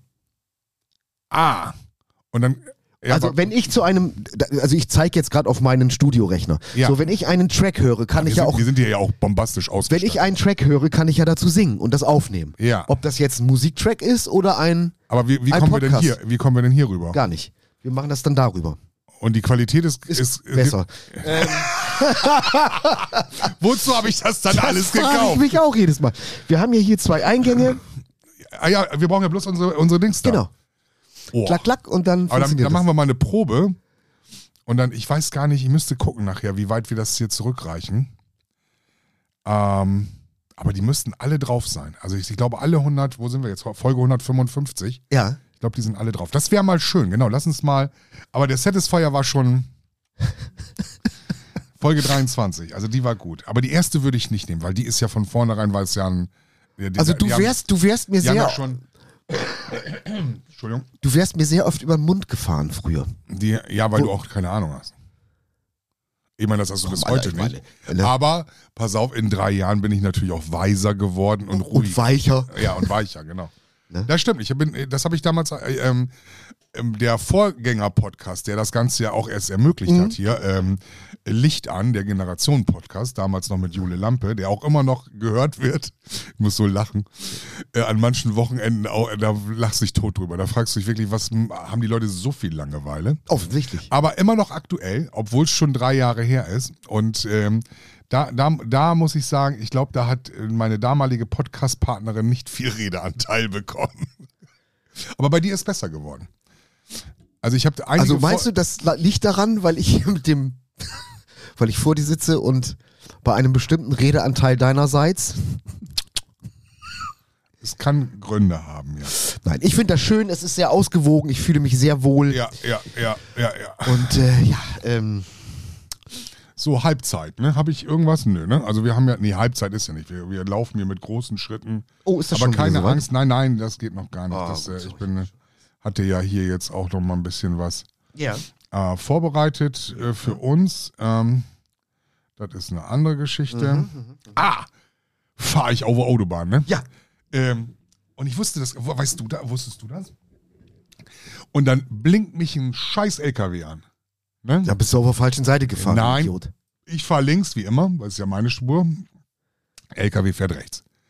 Ah. Und dann. Ja, also aber- wenn ich zu einem, also ich zeige jetzt gerade auf meinen Studiorechner. Ja. So, wenn ich einen Track höre, kann wir, ich sind, ja auch, wir sind hier ja auch bombastisch wenn ausgestattet. ich einen Track höre, kann ich ja dazu singen und das aufnehmen. Ja. Ob das jetzt ein Musiktrack ist oder ein, Aber wie, wie, ein kommen wir denn Podcast. hier, wie kommen wir denn hier rüber? gar nicht. Wir machen das dann darüber. Und die Qualität ist, Ist, ist, besser. Wozu habe ich das dann alles das frage ich gekauft? mich auch jedes Mal. Wir haben ja hier zwei Eingänge. Ah ja, wir brauchen ja bloß unsere, unsere Dings da. Genau. Oh. Klack, klack und dann Aber dann, funktioniert dann machen das. wir mal eine Probe. Und dann, ich weiß gar nicht, ich müsste gucken nachher, wie weit wir das hier zurückreichen. Ähm, aber die müssten alle drauf sein. Also ich, ich glaube, alle hundert, wo sind wir jetzt? Folge hundertfünfundfünfzig. Ja. Ich glaube, die sind alle drauf. Das wäre mal schön, genau. Lass uns mal. Aber der Satisfier war schon Folge dreiundzwanzig. Also die war gut. Aber die erste würde ich nicht nehmen, weil die ist ja von vornherein, weil es ja ein. Die, die, Also du die haben- wärst, du wärst mir Die haben sehr, ja schon. Entschuldigung. du wärst mir sehr oft über den Mund gefahren früher. Die, ja, weil Wo- du auch keine Ahnung hast. Ich meine, das hast du bis Alter, heute ich nicht. meine, ne? Aber pass auf, in drei Jahren bin ich natürlich auch weiser geworden und ruhig. Und weicher. Ja, und weicher, genau. Ne? Das stimmt. Ich bin, das habe ich damals, äh, ähm, ähm, der Vorgänger-Podcast, der das Ganze ja auch erst ermöglicht Mhm. hat hier, ähm, Licht an, der Generation-Podcast, damals noch mit Jule Lampe, der auch immer noch gehört wird. Ich muss so lachen. Äh, an manchen Wochenenden, auch, da lachst du dich tot drüber. Da fragst du dich wirklich, was haben die Leute so viel Langeweile? Offensichtlich. Aber immer noch aktuell, obwohl es schon drei Jahre her ist. Und ähm, da, da, da muss ich sagen, ich glaube, da hat meine damalige Podcast-Partnerin nicht viel Redeanteil bekommen. Aber bei dir ist besser geworden. Also ich habe einige Also meinst Vor- du, das liegt daran, weil ich mit dem, weil ich vor dir sitze und bei einem bestimmten Redeanteil deinerseits? Es kann Gründe haben, ja. Nein, ich finde das schön, es ist sehr ausgewogen, ich fühle mich sehr wohl. Ja, ja, ja, ja, ja. Und äh, ja, ähm, So Halbzeit, ne? Habe ich irgendwas? Nö, ne? Also wir haben ja, nee, Halbzeit ist ja nicht. Wir, wir laufen hier mit großen Schritten. oh, ist das Aber schon wieder keine soweit? Angst, nein, nein, das geht noch gar nicht. Ah, das, gut, äh, so ich bin, hatte ja hier jetzt auch noch mal ein bisschen was Ja. äh, vorbereitet äh, für uns. Ähm, das ist eine andere Geschichte. Ah, fahre ich auf der Autobahn, ne? Ja. Ähm, und ich wusste das, wo- weißt du da, wusstest du das? Und dann blinkt mich ein scheiß L K W an. Ne? Da bist du auf der falschen Seite gefahren, Nein. Idiot. Ich fahre links, wie immer, weil es ja meine Spur. L K W fährt rechts.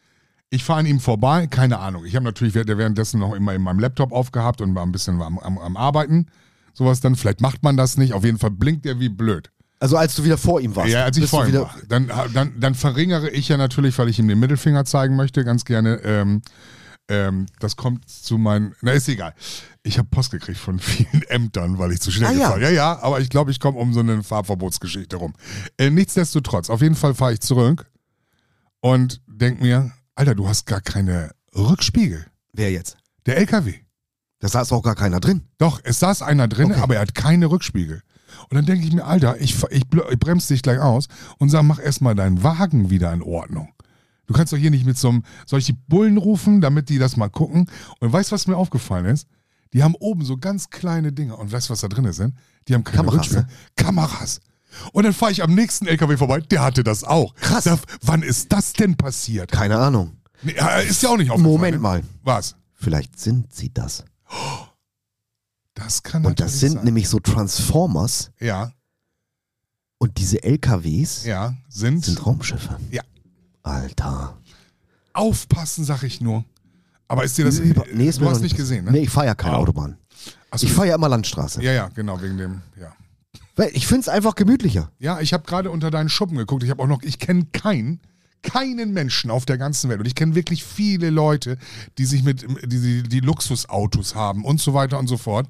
Ich fahre an ihm vorbei, keine Ahnung. Ich habe natürlich währenddessen noch immer in meinem Laptop aufgehabt und war ein bisschen am, am, am Arbeiten. Sowas dann, vielleicht macht man das nicht. Auf jeden Fall blinkt er wie blöd. Also als du wieder vor ihm warst. Ja, als ich bist vor du ihm wieder war. Dann, dann, dann verringere ich ja natürlich, weil ich ihm den Mittelfinger zeigen möchte, ganz gerne. Ähm, ähm, das kommt zu meinen, na ist egal. Ich habe Post gekriegt von vielen Ämtern, weil ich zu schnell Ah, gefahren ja. Ja, ja, aber ich glaube, ich komme um so eine Fahrverbotsgeschichte rum. Äh, nichtsdestotrotz, auf jeden Fall fahre ich zurück und denke mir, Alter, du hast gar keine Rückspiegel. Wer jetzt? Der L K W. Da saß auch gar keiner drin. Doch, es saß einer drin, Okay. aber er hat keine Rückspiegel. Und dann denke ich mir, Alter, ich, ich, ich bremse dich gleich aus und sag, mach erstmal deinen Wagen wieder in Ordnung. Du kannst doch hier nicht mit so einem, soll ich die Bullen rufen, damit die das mal gucken? Und weißt du, was mir aufgefallen ist? Die haben oben so ganz kleine Dinger. Und weißt du, was da drin sind? Die haben keine Kameras, Rückspiegel. ne? Kameras. Und dann fahre ich am nächsten L K W vorbei, der hatte das auch. Krass. Da, wann ist das denn passiert? Keine Ahnung. Nee, ist ja auch nicht aufgefallen. Moment ne? mal. Was? Vielleicht sind sie das. Das kann Und das natürlich sind sein. nämlich so Transformers Ja, und diese L K Ws ja, sind, sind Raumschiffe. Ja. Alter. Aufpassen, sag ich nur. Aber ist dir das, Über- nee, ist du mir hast noch nicht gesehen, ne? Nee, ich fahre ja keine Ah. Autobahn. Achso, Ich fahre ja immer Landstraße. ja, ja, genau, wegen dem, ja. Weil ich finde es einfach gemütlicher. Ja, ich habe gerade unter deinen Schuppen geguckt. Ich habe auch noch, ich kenne keinen, keinen Menschen auf der ganzen Welt. Und ich kenne wirklich viele Leute, die sich mit, die, die, die Luxusautos haben und so weiter und so fort.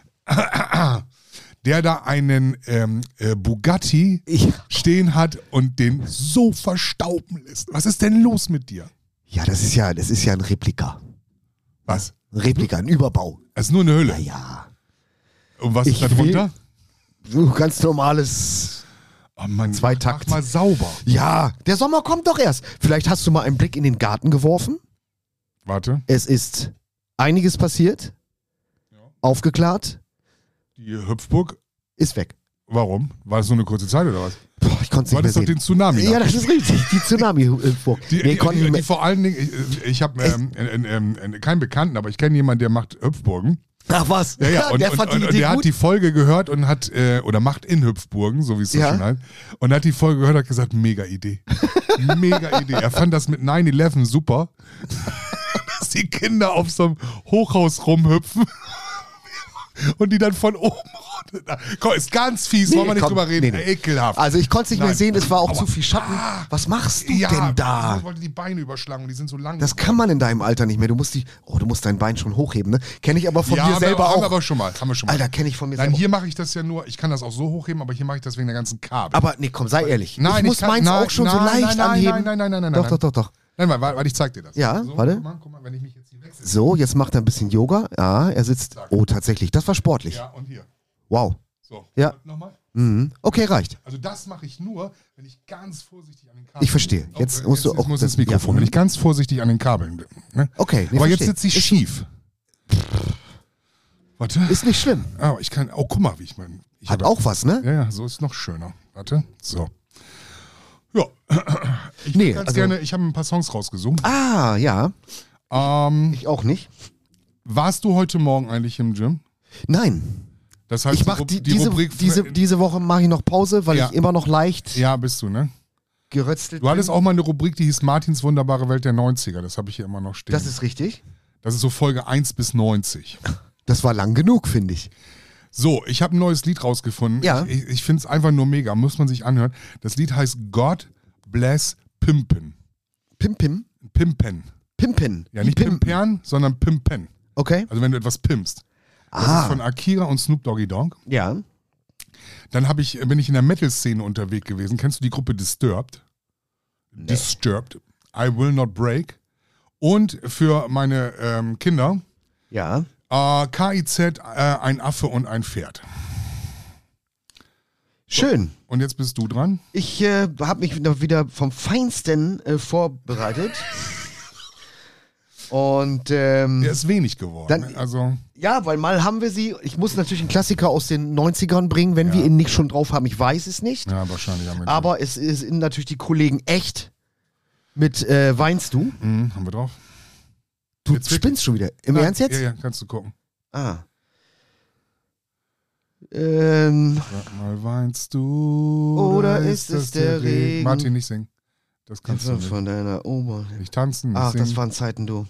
Der da einen ähm, äh, Bugatti Ich, stehen hat und den so verstauben lässt. Was ist denn los mit dir? ja, das ist ja, das ist ja ein Replika. Was? Ein Replika, ein Überbau. Das ist nur eine Hülle. Naja. Und was Ich ist da drunter? So ganz normales. Oh Mann, Zweitakt. mach mal sauber. Ja, der Sommer kommt doch erst. Vielleicht hast du mal einen Blick in den Garten geworfen. Warte, Es ist einiges passiert. Aufgeklärt. die Hüpfburg, Ist weg. warum? War das so eine kurze Zeit oder was? Boah, ich konnte es War nicht das mehr doch sehen. den Tsunami? Ja, das ist richtig. Die Tsunami-Burg. Die, Nee, die, konnten die, die nicht vor allen Dingen, ich, ich habe ähm, ähm, ähm, ähm, keinen Bekannten, aber ich kenne jemanden, der macht Hüpfburgen. mehr. Ach was? Ja, ja, und, der und, fand und, die und Idee der gut. hat die Folge gehört und hat, äh, oder macht in Hüpfburgen, so wie es so Ja. schön heißt, und hat die Folge gehört und hat gesagt, mega Idee. Mega Idee. Er fand das mit neun elf super, dass die Kinder auf so einem Hochhaus rumhüpfen und die dann von oben runter. Komm, ist ganz fies, wollen wir nicht komm, drüber reden. nee, nee. Ekelhaft. Also ich konnte es nicht mehr Nein. sehen, es war auch Aua. zu viel Schatten. Was machst du ja, denn da? Ich wollte die Beine überschlagen und die sind so lang. Das kann man in deinem Alter nicht mehr. Du musst die, oh, du musst dein Bein schon hochheben, ne? Kenne ich aber von ja, mir haben selber wir, haben wir auch. aber schon mal. Haben wir schon mal. Alter, kenne ich von mir Nein, selber. hier mache ich das ja nur, ich kann das auch so hochheben, aber hier mache ich das wegen der ganzen Kabel. Aber nee, komm, sei ehrlich. Nein, ich muss kann- meins nein, auch schon so nein, leicht nein, nein, anheben. Nein, nein, nein, nein, nein. Doch, nein. doch, doch, doch. Nein, warte, warte, ich zeig dir das. Ja, so, warte. Guck mal, guck mal, wenn ich mich jetzt hier wechsle. So, jetzt macht er ein bisschen Yoga. Ja, er sitzt. Oh, tatsächlich, das war sportlich. Ja, und hier. Wow. So. Ja. Nochmal. Mhm. Okay, reicht. Also das mache ich nur, wenn ich ganz vorsichtig an den Kabeln... Ich verstehe. Oh, Jetzt äh, musst du jetzt auch muss das- ins Mikrofon. ja. Wenn ich ganz vorsichtig an den Kabeln bin. Ne? Okay, nee, Aber jetzt verstehe. sitze ich schief. Warte. Ist nicht schlimm. Oh, ich kann... Oh, guck mal, wie ich mein... Ich Hat habe- auch was, ne? Ja, ja, so ist noch schöner. Warte. So. Ja. Ich Nee, nee, ganz also- gerne... Ich habe ein paar Songs rausgesucht. Ah, ja. Ähm, Ich auch nicht. warst du heute Morgen eigentlich im Gym? Nein. Das heißt, Ich mach die, die, die diese, Rubrik... diese, diese Woche mache ich noch Pause, weil Ja. ich immer noch leicht ja, bist du, ne? geröstelt Du hattest bin. auch mal eine Rubrik, die hieß Martins wunderbare Welt der neunziger. Das habe ich hier immer noch stehen. Das ist richtig. das ist so Folge eins bis neunzig. Das war lang genug, finde ich. So, ich habe ein neues Lied rausgefunden. Ja. Ich, ich finde es einfach nur mega, muss man sich anhören. Das Lied heißt God Bless Pimpen. Pim Pim. Pimpen. Pimpen. Ja, Wie nicht pimpen. Pimpern, sondern Pimpen. Okay. Also wenn du etwas pimpst. Das Ah. ist von Akira und Snoop Doggy Dogg. Ja. Dann hab ich, bin ich in der Metal-Szene unterwegs gewesen. Kennst du die Gruppe Disturbed? Disturbed. I Will Not Break. Und für meine ähm, Kinder Ja. äh, K I Z, äh, ein Affe und ein Pferd. Schön. Und jetzt bist du dran. Ich äh, habe mich wieder- wieder vom Feinsten äh, vorbereitet. Und ähm, Der ist wenig geworden. Dann- ne? Also, ja, weil mal haben wir sie. Ich muss natürlich einen Klassiker aus den neunzigern bringen, wenn wir ihn nicht schon drauf haben. Ich weiß es nicht. ja, wahrscheinlich haben wir Aber es ist sind natürlich die Kollegen echt mit äh, Weinst du? Mhm, haben wir drauf. Du Jetzt wirklich? spinnst schon wieder. Im Ja, Ernst jetzt? Ja, ja, kannst du gucken. Ah. Ähm, Sag mal, weinst du? Oder ist es der Regen? Martin, nicht singen. Das kannst du nicht. Von deiner Oma. Nicht tanzen, nicht Ach, singen. das waren Zeiten, du.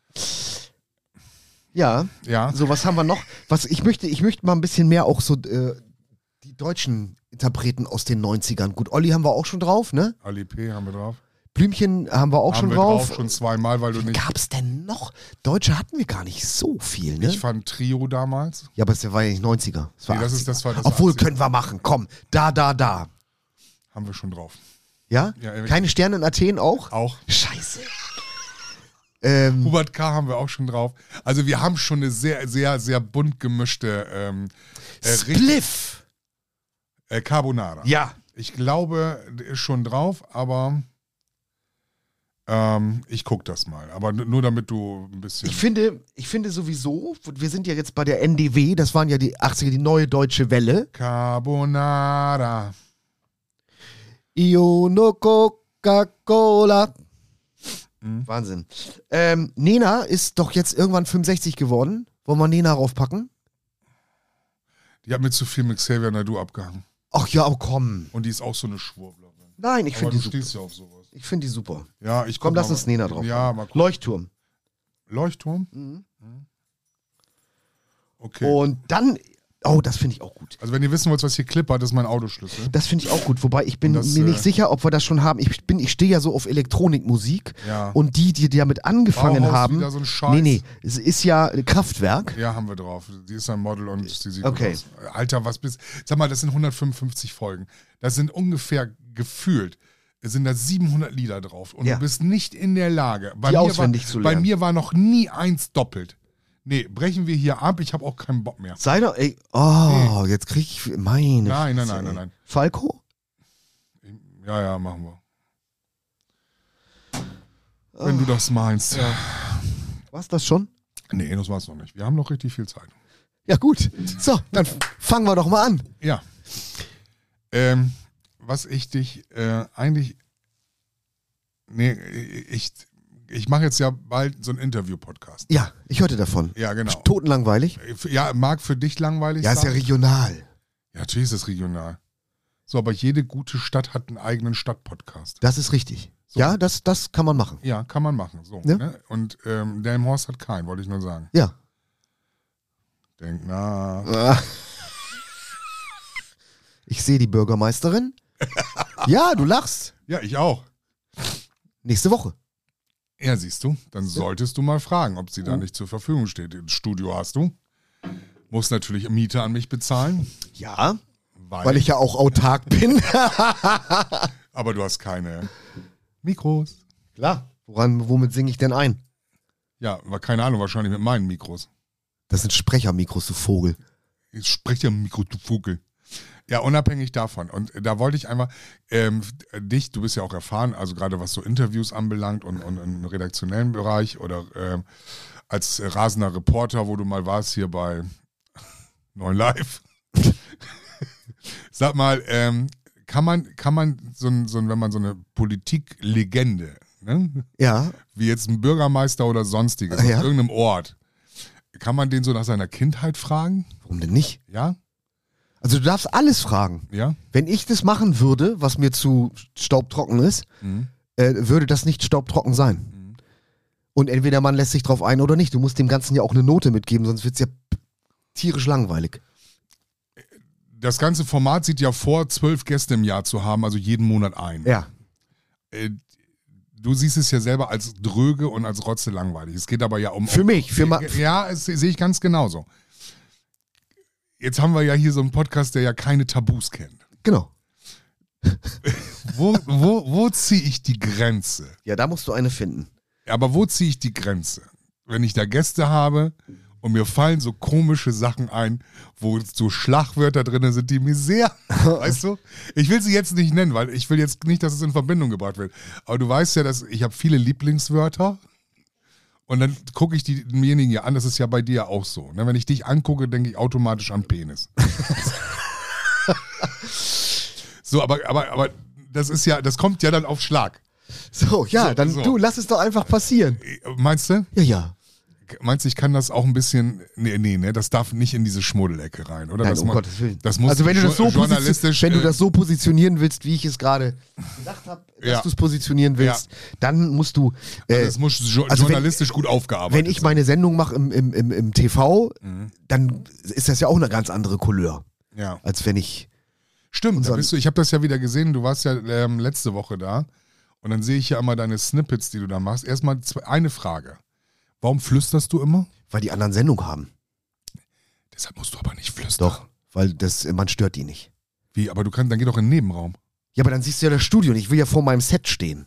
Ja, Ja. so was haben wir noch? Was ich möchte, ich möchte mal ein bisschen mehr auch so äh, die deutschen Interpreten aus den neunzigern. Gut, Olli haben wir auch schon drauf, ne? Ali P. haben wir drauf. Blümchen haben wir auch haben schon wir drauf. drauf, schon zweimal, weil du nicht... Gab's denn noch? Deutsche hatten wir gar nicht so viel, ne? Ich fand Trio damals. Ja, aber es war ja nicht neunziger. Es war Nee, das ist- achtziger. das war das Obwohl, achtziger. können wir machen. Komm, da, da, da. Haben wir schon drauf. Ja? Ja, ja, Keine Sterne in Athen auch? Auch. Scheiße. Ähm, Hubert K. haben wir auch schon drauf. Also wir haben schon eine sehr, sehr, sehr bunt gemischte ähm, äh, Richt- Spliff. äh, Carbonara. Ja. Ich glaube, der ist schon drauf, aber ähm, ich guck das mal. Aber n- nur damit du ein bisschen... Ich finde, ich finde sowieso, wir sind ja jetzt bei der N D W, das waren ja die achtziger, die neue deutsche Welle. Carbonara. Io no Coca-Cola. Mhm. Wahnsinn. Ähm, Nena ist doch jetzt irgendwann fünfundsechzig geworden. Wollen wir Nena raufpacken? Die hat mir zu viel mit Xavier Naidoo abgehangen. Ach ja, oh, komm. Und die ist auch so eine Schwurblerin. Nein, ich Aber finde du die super. stehst ja auf sowas. Ich finde die super. Ja, ich Komm, guck lass mal- uns Nena drauf. Ja, mal gucken. Leuchtturm. Leuchtturm? Mhm. Okay. Und dann, oh, das finde ich auch gut. Also wenn ihr wissen wollt, was hier klippert, das ist mein Autoschlüssel. Das finde ich auch gut. Wobei ich bin Und das, mir nicht äh, sicher, ob wir das schon haben. Ich bin, ich stehe ja so auf Elektronikmusik. Ja. Und die, die damit angefangen Bauhaus, haben. wieder so ein Scheiß. Nee, nee. Es ist ja Kraftwerk. Ja, haben wir drauf. Die ist ein Model und die sieht Okay. gut aus. Alter, was bist... Sag mal, das sind hundertfünfundfünfzig Folgen. Das sind ungefähr gefühlt, es sind da siebenhundert Lieder drauf. Und Ja. du bist nicht in der Lage. Bei Die mir auswendig war, zu Bei lernen. mir war noch nie eins doppelt. Nee, brechen wir hier ab. Ich habe auch keinen Bock mehr. Sei doch, ey. Oh, jetzt krieg ich meine. Nein, nein, Fresse, nein, ey. nein, nein. Falco? Ja, ja, machen wir. Wenn du das meinst. Ja. War's das schon? Nee, das war's noch nicht. Wir haben noch richtig viel Zeit. Ja, gut. So, dann fangen wir doch mal an. Ja. Ähm, was ich dich äh, eigentlich. Nee, ich, ich mache jetzt ja bald so einen Interview-Podcast. Ja, ich hörte davon. Ja, genau. Totenlangweilig. Ja, mag für dich langweilig Ja, ist ja sein. regional. Ja, natürlich ist es regional. So, aber jede gute Stadt hat einen eigenen Stadtpodcast. Das ist richtig. So. Ja, das, das kann man machen. Ja, kann man machen. So, Ja. ne? Und ähm, Delmenhorst hat keinen, wollte ich nur sagen. Ja. Denk nach. Ah. Ich sehe die Bürgermeisterin. Ja, du lachst. Ja, ich auch. Nächste Woche. Ja, siehst du, dann solltest du mal fragen, ob sie da nicht zur Verfügung steht. Das Studio hast du. Musst natürlich Miete an mich bezahlen. Ja, Weil, weil ich ja auch autark bin. aber du hast keine Mikros. Klar. Woran, womit singe ich denn ein? Ja, aber keine Ahnung, wahrscheinlich mit meinen Mikros. Das sind Sprechermikros, du Vogel. Ich spreche ja Mikro, du Vogel. Ja, unabhängig davon. Und da wollte ich einfach ähm, dich, du bist ja auch erfahren, also gerade was so Interviews anbelangt und, und im redaktionellen Bereich oder ähm, als rasender Reporter, wo du mal warst hier bei Neun Live. Sag mal, ähm, kann man, kann man so ein, so ein, wenn man so eine Politiklegende, ne, Ja, wie jetzt ein Bürgermeister oder sonstiges, Ja. aus irgendeinem Ort, kann man den so nach seiner Kindheit fragen? warum denn nicht? Ja? Also du darfst alles fragen. Ja? Wenn ich das machen würde, was mir zu staubtrocken ist, Mhm. äh, würde das nicht staubtrocken sein. Und entweder man lässt sich drauf ein oder nicht. Du musst dem Ganzen ja auch eine Note mitgeben, sonst wird es ja tierisch langweilig. Das ganze Format sieht ja vor, zwölf Gäste im Jahr zu haben, also jeden Monat ein. Ja. Äh, Du siehst es ja selber als dröge und als rotze langweilig. Es geht aber ja um... Für mich, für ma- Ja, das sehe ich ganz genauso. Jetzt haben wir ja hier so einen Podcast, der ja keine Tabus kennt. Genau. Wo, wo, wo ziehe ich die Grenze? Ja, da musst du eine finden. Aber wo ziehe ich die Grenze? Wenn ich da Gäste habe und mir fallen so komische Sachen ein, wo so Schlagwörter drin sind, die mir sehr, weißt du? Ich will sie jetzt nicht nennen, weil ich will jetzt nicht, dass es in Verbindung gebracht wird. Aber du weißt ja, dass ich habe viele Lieblingswörter und dann gucke ich die demjenigen ja an, das ist ja bei dir auch so. Ne? Wenn ich dich angucke, denke ich automatisch an Penis. So, aber, aber, aber das ist ja, das kommt ja dann auf Schlag. So, ja, So, dann so. du, lass es doch einfach passieren. Meinst du? Ja, ja. meinst du, ich kann das auch ein bisschen, nee, nee, ne, das darf nicht in diese Schmuddelecke rein, oder? Nein, das um mu- Gottes Willen. Das muss also wenn du das so journalistisch, wenn du äh, das so positionieren willst, wie ich es gerade gedacht habe, dass Ja. du es positionieren willst, dann musst du. Äh, also es muss jo- also wenn- journalistisch gut aufgearbeitet wenn ich sein. meine Sendung mache im, im, im, im T V, Mhm. dann ist das ja auch eine ganz andere Couleur, Ja. als wenn ich. Stimmt, da unseren- bist du, ich habe das ja wieder gesehen, du warst ja ähm, letzte Woche da und dann sehe ich ja immer deine Snippets, die du da machst. Erstmal zwei- eine Frage. Warum flüsterst du immer? Weil die anderen Sendung haben. Deshalb musst du aber nicht flüstern. Doch, weil das, man stört die nicht. Wie, aber du kannst, dann geh doch in den Nebenraum. Ja, aber dann siehst du ja das Studio und ich will ja vor meinem Set stehen.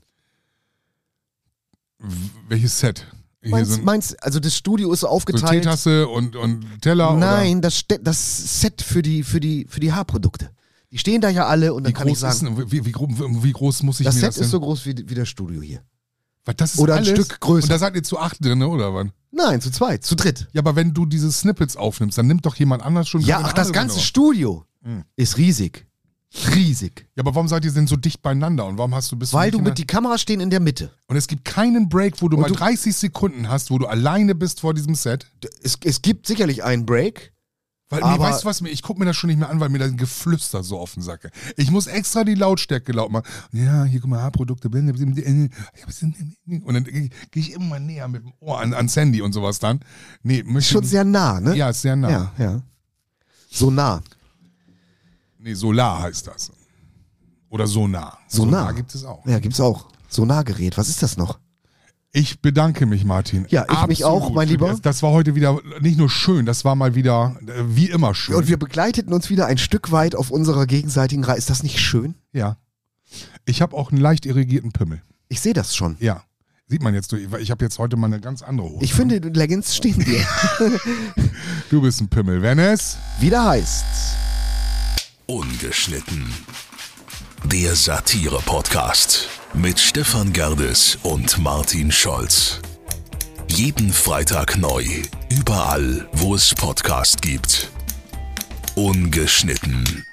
W- Welches Set? Hier Meins, sind meins, also das Studio ist so so aufgeteilt. Teetasse und, und Teller? Nein, das, Ste- das Set für die, für, die, für die Haarprodukte. Die stehen da ja alle und Oder? dann Wie kann ich groß, sagen, ist, denn- wie, wie, gro- wie groß muss ich das mir Set das ist denn? so groß wie, wie das Studio hier. Was, das ist oder ein alles? Stück größer. Und da seid ihr zu acht drin, oder was? Nein, zu zweit, zu dritt. Ja, aber wenn du diese Snippets aufnimmst, dann nimmt doch jemand anders schon. Ja, eine ach, das andere ganze Sendung. Studio Mhm. ist riesig. Riesig. Ja, aber warum seid ihr denn so dicht beieinander und warum hast du bist Weil nicht du in mit der- die Kameras stehen in der Mitte. Und es gibt keinen Break, wo du Und mal du- dreißig Sekunden hast, wo du alleine bist vor diesem Set. Es, es gibt sicherlich einen Break. Weil, nee, Aber- weißt du was, mir- ich gucke mir das schon nicht mehr an, weil mir das Geflüster so auf den Sack geht. Ich muss extra die Lautstärke laut machen. Ja, hier guck mal, Haarprodukte. Und dann gehe ich immer näher mit dem Ohr an, ans Handy und sowas dann. Nee, möchte Schon sehr nah, ne? Ja, ist sehr nah. ja, ja. So nah. Nee, Solar heißt das. Oder Sonar. Sonar. gibt es auch. Ja, gibt's auch. Sonargerät. Was ist das noch? Ich bedanke mich, Martin. Ja, ich mich auch, mein für Lieber. Das, das war heute wieder nicht nur schön, das war mal wieder äh, wie immer schön. Und wir begleiteten uns wieder ein Stück weit auf unserer gegenseitigen Reise. Ist das nicht schön? ja. Ich habe auch einen leicht irrigierten Pimmel. Ich sehe das schon. Ja. Sieht man jetzt durch. Ich habe jetzt heute mal eine ganz andere Hose. Ich finde, Leggings stehen dir. Du bist ein Pimmel. Wenn es Wieder heißt. Ungeschnitten. Der Satire-Podcast mit Stefan Gerdes und Martin Scholz. Jeden Freitag neu, überall, wo es Podcast gibt. Ungeschnitten.